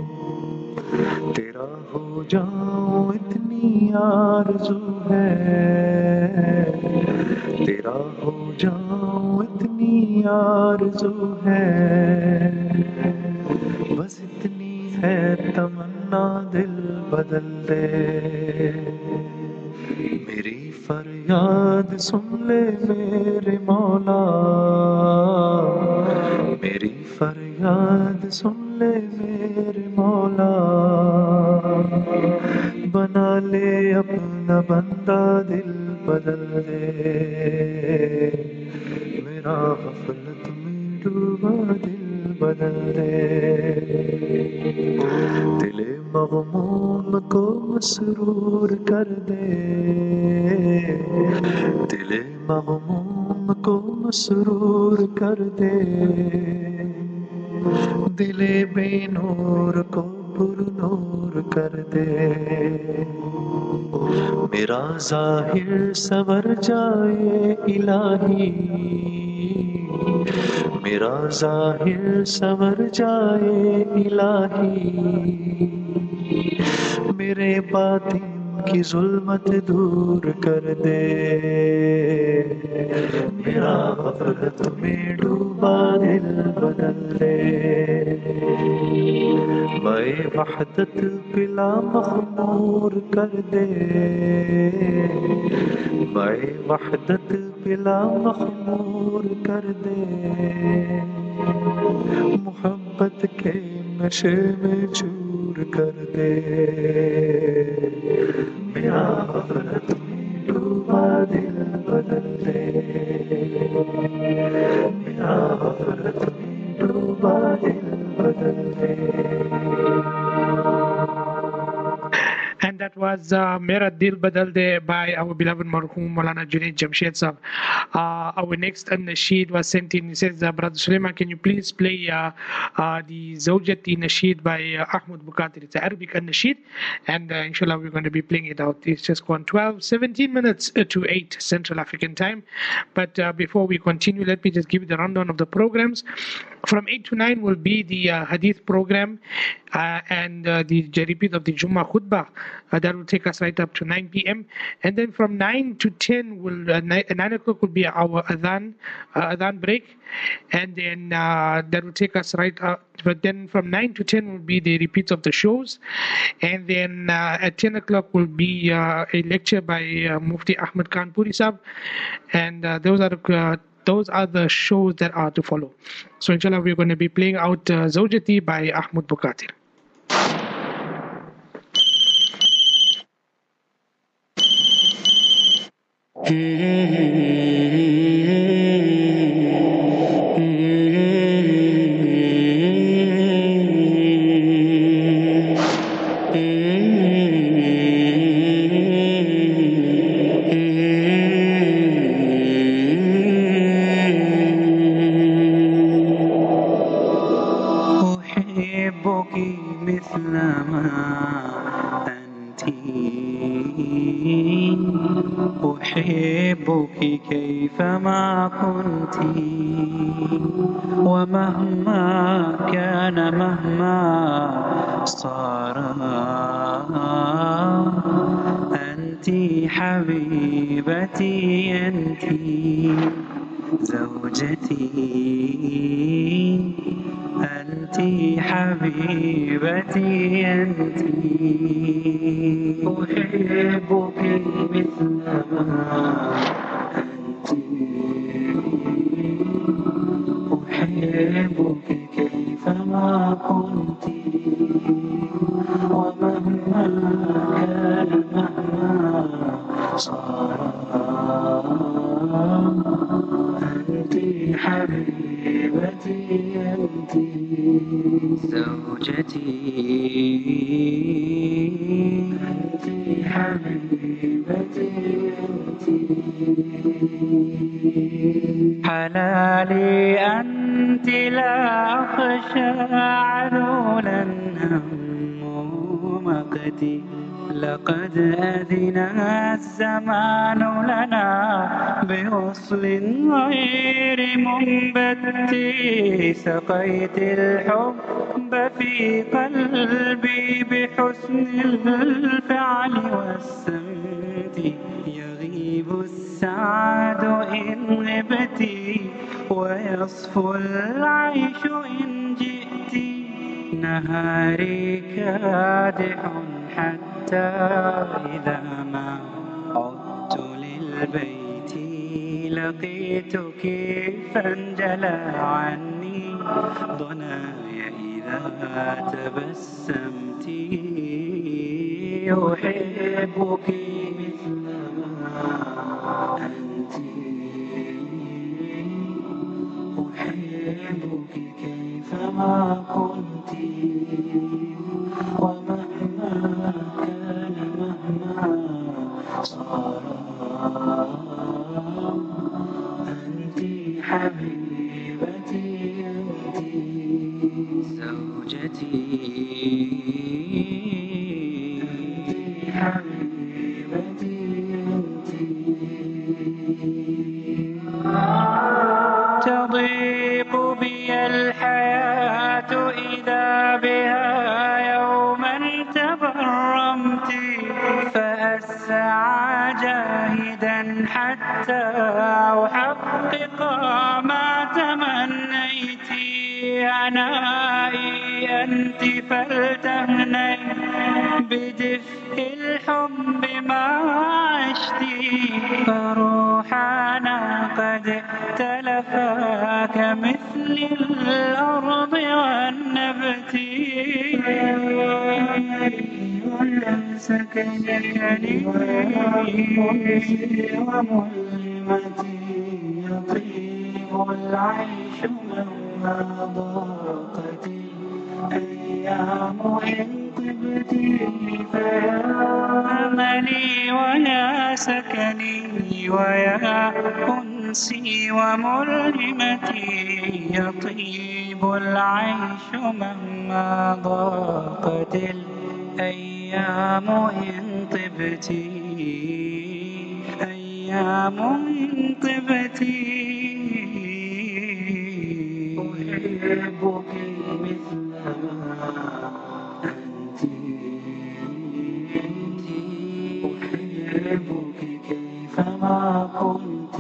تیرا ہو جاؤں اتنی آرزو ہے تیرا ہو جاؤں اتنی آرزو ہے بس اتنی ہے تمنا دل بدل دے میری فریاد سن لے میرے مولا میری فریاد سن لے میرے مولا بنا لے اپنا بندہ دل بدل دے میرا غفلت میں ڈوبا دل بدل دے دل مغموم کو مسرور کر دے دل مغموم کو مسرور کر دے دل بے نور کو پر نور کر دے میرا ظاہر سنور جائے الہی میرا ظاہر سنور جائے الہی میرے باطن کی ظلمت دور کر دے میرا غفلت میں ڈوبا دل بدل دے میں وحدت بلا مخمور کر دے میں وحدت بلا مخمور کر دے محبت کے نشے میں چور کر دے میرا غفلت میں ڈوبا دل بدل دے میرا غفلت میں ڈوبا دل بدل دے. And that was Mera Dil Badal De by our beloved Marhum Maulana Junaid Jamshed Sahab. Our next nasheed was sent in. He says, Brother Sulaiman, can you please play the Zawjati nasheed by Ahmad Bukatir? It's an Arabic nasheed, and inshallah we're going to be playing it out. It's just gone 17 minutes to 8 Central African time. But before we continue, let me just give you the rundown of the programs. From 8 to 9 will be the Hadith program and the repeat of the Jummah Khutbah. That will take us right up to 9 p.m. And then from 9 to 10 will 9 o'clock will be our adhan break, and then that will take us right up. But then from 9 to 10 will be the repeats of the shows, and then at 10 o'clock will be a lecture by Mufti Ahmad Khan Puri Sahab, and those are the shows that are to follow. So inshallah we're going to be playing out Zawjati by Ahmad Bukatir. أحبك كيفما كنت ومهما كان مهما صار أنت حبيبتي أنت زوجتي أنت حبيبتي أنت أحبك مثلما أنت أحبك كيفما كنت ومهما كان مهما صار أنت حبيبتي أنت زوجتي أنت حبيبتي أنت حلالي أنت لا أخشى علولا همومتي لقد أذن الزمان لنا بوصل غير منبت سقيت الحب في قلبي بحسن الفعل والسمت يغيب السعد إن غبت ويصفو العيش إن جئت نهاري كادح حتى إذا ما عدت للبيت لقيتك فانجلى عني ضناي إذا تبسمت أحبك مثلما أنت أحبك كيفما كنت ومهما كان مهما صار أنت حبيبتي أنت زوجتي أنت حبيبتي أنت تضيق بي الحياة إذا بها يوما تبرمت فأسعى جاهدا حتى أحقق ما تمنيت عنائي أنت فلتهني بدفء الحب ما عشت فروحنا قد اختلفا كمثل الأرض والنبت سكنني وملمتي يطيب العيش مهما ضاقت الأيام إن طبت فيا أملي ويا سكني ويا أنسي وملهمتي يطيب العيش مهما ضاقت الأيام إن طبت أيام إن طبت أحبك مثلما أنت أحبك كيفما كنت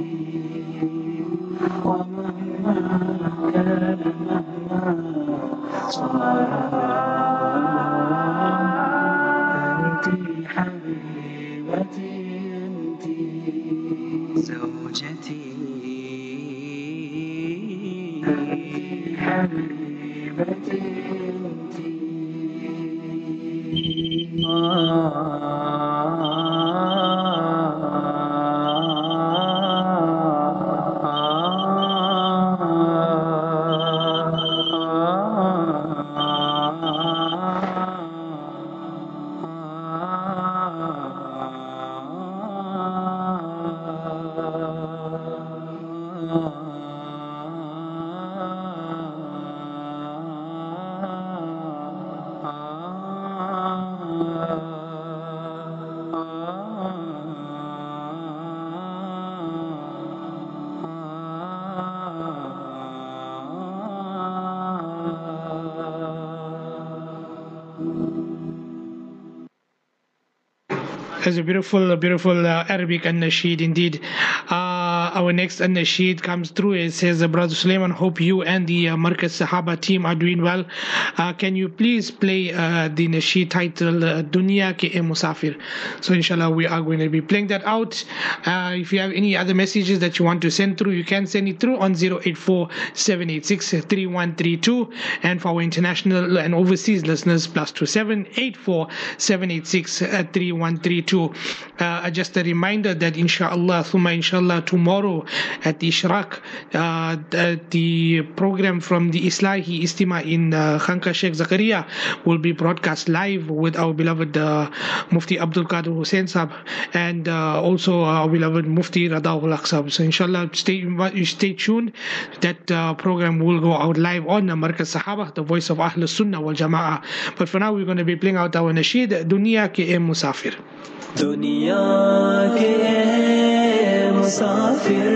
ومهما كان مهما صار أنت حبيبتي أنت زوجتي أنت حبيبتي أنت It's a beautiful Arabic an-nasheed indeed. Our next an-nasheed comes through. It says, Brother Sulaiman, hope you and the Markaz Sahaba team are doing well. Can you please play the nasheed titled Dunya Ke Musafir? So inshallah we are going to be playing that out. If you have any other messages that you want to send through, you can send it through on 084-786-3132. And for our international and overseas listeners, +27 84-786-3132. Just a reminder that inshallah, thumma inshallah, tomorrow at the Ishraq, the program from the Islahi Istima in Khanka Sheikh Zakaria will be broadcast live with our beloved Mufti Abdul Qadir Hussain Sahab and also our beloved Mufti Radaul Haq Sahab. So inshallah, stay tuned. That program will go out live on Markaz Sahaba, the voice of Ahl Sunnah wal Jama'ah. But for now, we're going to be playing out our nasheed, Dunya Ke Musafir. Dunya ke musafir,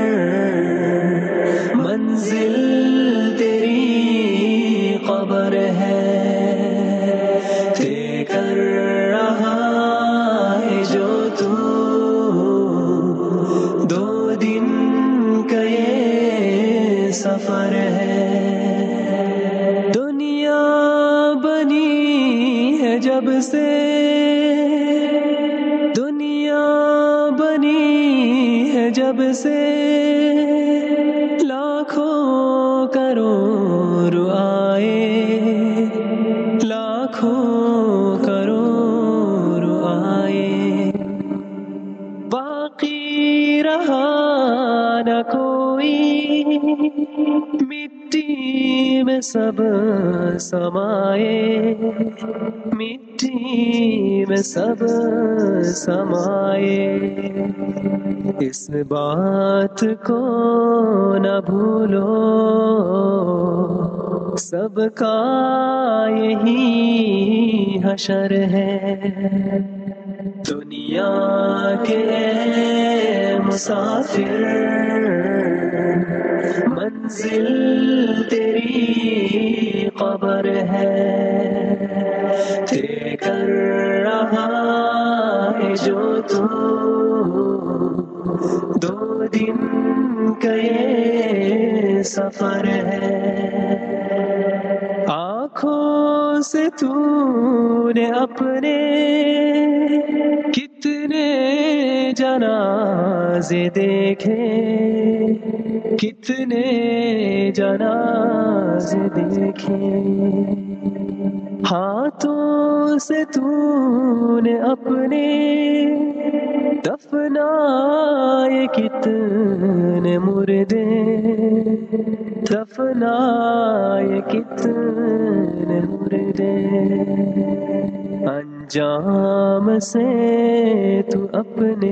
manzil teri qabr hai, te kar raha hai jo tu, do din ka ye safar hai. Dunya bani hai jab se, जब से लाखों करोड़ आए, लाखों करोड़ आए, बाकी रहा न कोई, मिट्टी में सब समाए, मिट्टी में सब समाए. اس بات کو نہ بھولو, سب کا یہی حشر ہے. دنیا کے مسافر, منزل تیری قبر ہے, تے کر رہا ہے جو تو, دو دن کا یہ سفر ہے. آنکھوں سے تو نے اپنے کتنے جنازے دیکھے, کتنے جنازے دیکھے. ہاتھوں سے تو نے اپنے دفنائے کتنے مردے, دفنائے کتنے مردے. انجام سے تو اپنے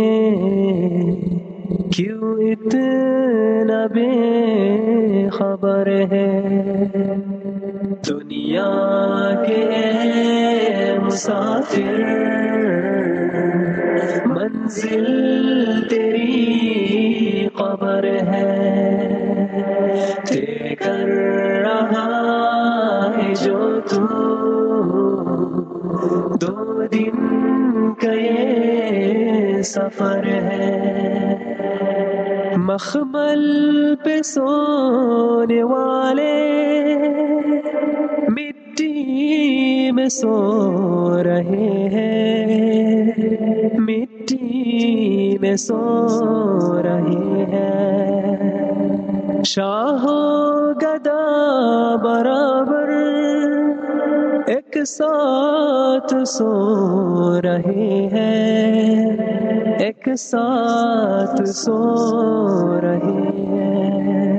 کیوں اتنا بے خبر ہے. دنیا کے مسافر, منزل تیری قبر ہے, تے کر رہا ہے جو تو, دو دن کا یہ سفر ہے. مخمل پہ سونے والے مٹی میں سو رہے ہیں, مٹی میں سو رہے ہیں. شاہ و گدا برابر ایک ساتھ سو رہے ہیں, ایک ساتھ سو رہے ہیں.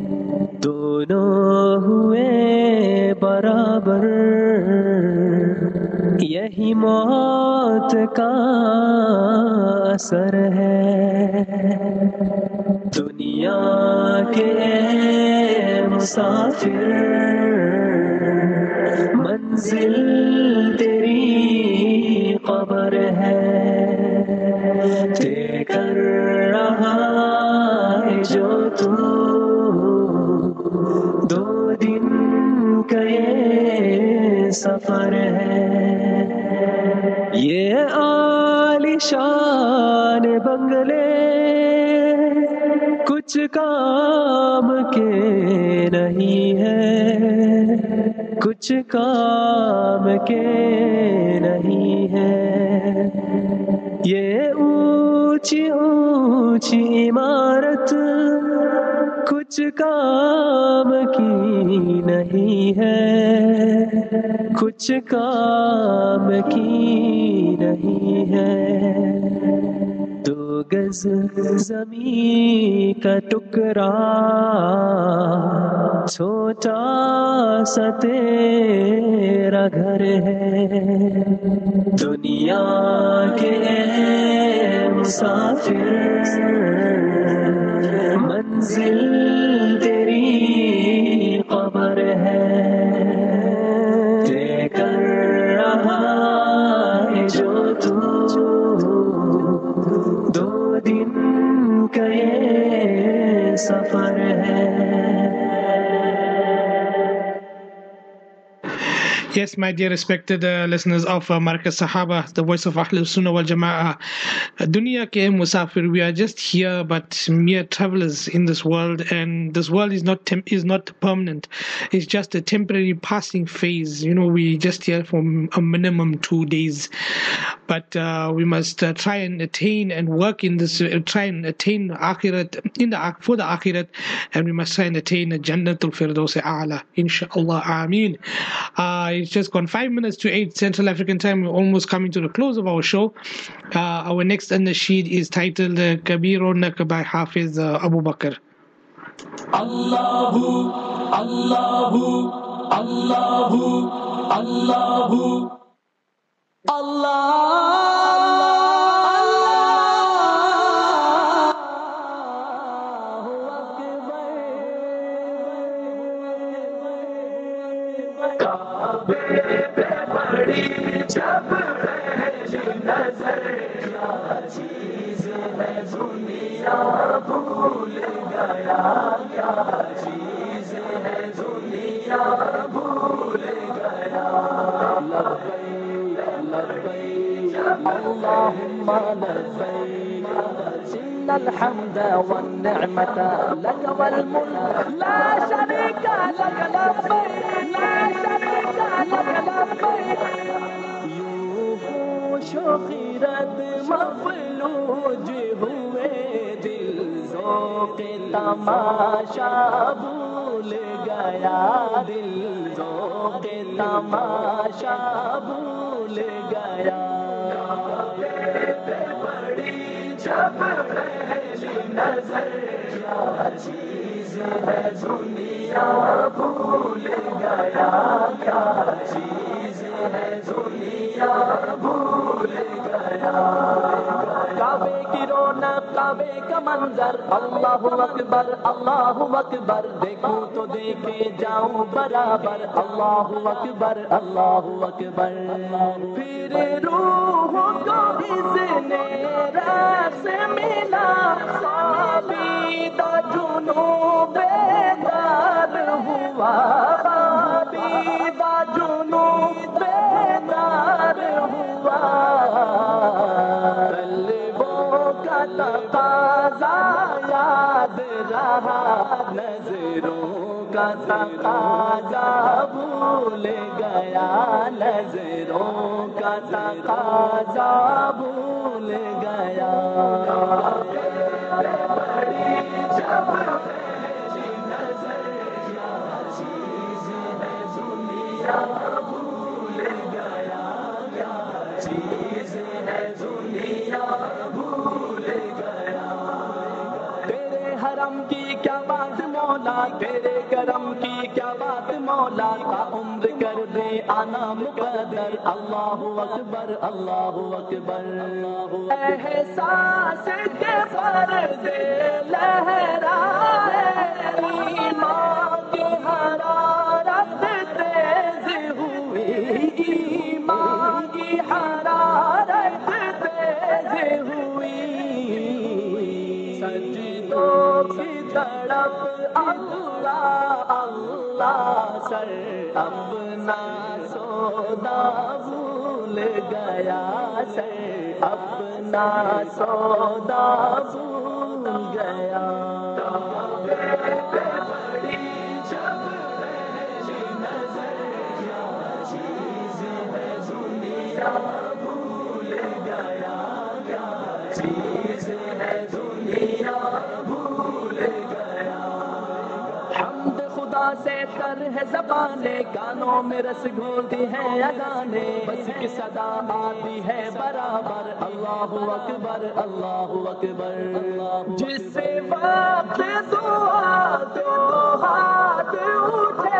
دونوں ہوئے برابر, یہی موت کا اثر ہے. دنیا کے مسافر, منزل تیری قبر ہے, تے کر رہا ہے جو تو, دو دن کا یہ سفر ہے. یہ کچھ کام کے نہیں ہے، کچھ کام کے نہیں ہے، یہ اونچی اونچی عمارت کچھ کام کی نہیں ہے، کچھ کام کی نہیں ہے، 2 گز زمین کا ٹکڑا چھوٹا سا تیرا گھر ہے، دنیا کے مسافر منزل تیری قبر ہے، طے کر رہا ہے جو تو 2 دن کا یہ سفر ہے۔ Yes, my dear respected listeners of Markaz Sahaba, the voice of Ahlul Sunnah wal Jama'ah. Dunya ke musafir, we are just here but mere travelers in this world, and this world is not permanent. It's just a temporary passing phase. You know, we just here for a minimum 2 days. But we must try and attain and work in this, try and attain akhirat, for the akhirat, and we must try and attain a Jannatul Firdaus A'la, inshallah, ameen. It's just gone 5 minutes to 8 Central African time. We're almost coming to the close of our show. Our next nasheed is titled Kabirunak by Hafiz Abu Bakr. Allahu, Allahu, Allahu, Allahu, Allah. جب پہلی نظر کیا چیز ہے دنیا بھول گیا، کیا چیز ہے دنیا بھول گیا، لبیک لبیک اللہم لبیک ان الحمد والنعمت لک والملک لا شریک لک لبیک لا شریک لک لبیک، خیرت مفلوج ہوئے دل ذوق تماشا بھول گیا، دل ذوق تماشا بھول گیا، بڑی جب پہلی نظر کیا چیز ہے دنیا بھول گیا، کیا چیز ہے دنیا بھول گیا، کعبے کی رونق کعبے کا منظر، اللہ اکبر اللہ اکبر، دیکھوں تو دیکھے جاؤں برابر، اللہ اکبر اللہ اکبر، پھر روح کو اس نے رس ملا، سابیدہ جنوں بیدار ہوا، سابیدہ جنوں بیدار ہوا، قلبوں کا تقاضا یاد رہا، نظروں کا تقاضا بھول گیا، نظروں کا تقاضا بھول گیا، بڑی جب پہلی نظر کیا چیز ہے دنیا بھول گیا، کیا چیز ہے دنیا بھول گیا، تیرے حرم کی کیا بات مولا، تیرے کرم کی کیا بات مولا، کا عمر کر دے آنا مقدر، اللہ اکبر اللہ اکبر، احساس کے پردے لہرائے، ایمان کی حرارت تیز ہوئی، ایمان کی حرارت تیز ہوئی، سجدوں کی طرف اللہ اللہ، سر اپنا سودا بھول گیا، سر اپنا سودا بھول گیا، دنیا بھول گیا. حمد خدا سے تر ہے زبانیں, کانوں میں رس گھولتی ہے اذانیں, بس کی صدا آتی ہے برابر, اللہ اکبر اللہ اکبر. جس وقت دعا دو ہاتھ اٹھے,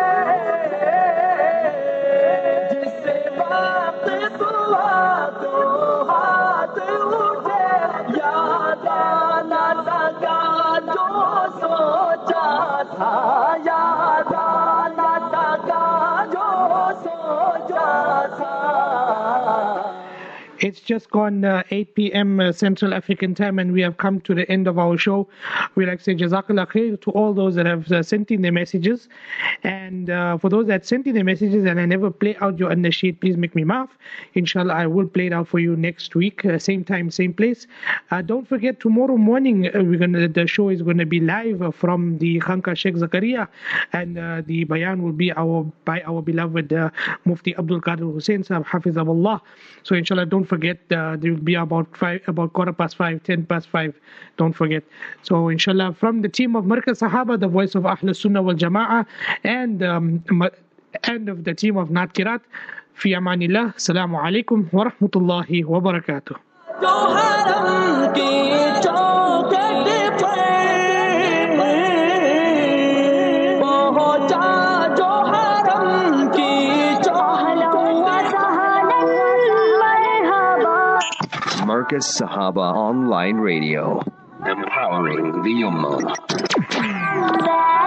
جس وقت دعا دو ہاتھ اٹھے, یاد آنا لگا جو سوچا تھا, یاد آنا لگا جو سوچا تھا. It's just gone 8 p.m. Central African time, and we have come to the end of our show. We'd like to say Jazakallah khair to all those that have sent in their messages. And for those that sent in their messages and I never play out your nasheed, please make me maaf. Inshallah, I will play it out for you next week, same time, same place. Don't forget, tomorrow morning, the show is going to be live from the Khanqa Sheikh Zakaria, and the bayan will be by our beloved Mufti Abdul Qadir Hussain Sahab, Hafizahullah. So inshallah, don't forget, there will be about 5:15, 5:10. Don't forget. So inshallah, from the team of Markaz Sahaba, the voice of Ahl Sunnah wal Jama'ah, and of the team of Naat Kirat, fi amanillah. Assalamu alaikum wa rahmatullahi wa barakatuh. Markaz Sahaba Online Radio, empowering the Ummah.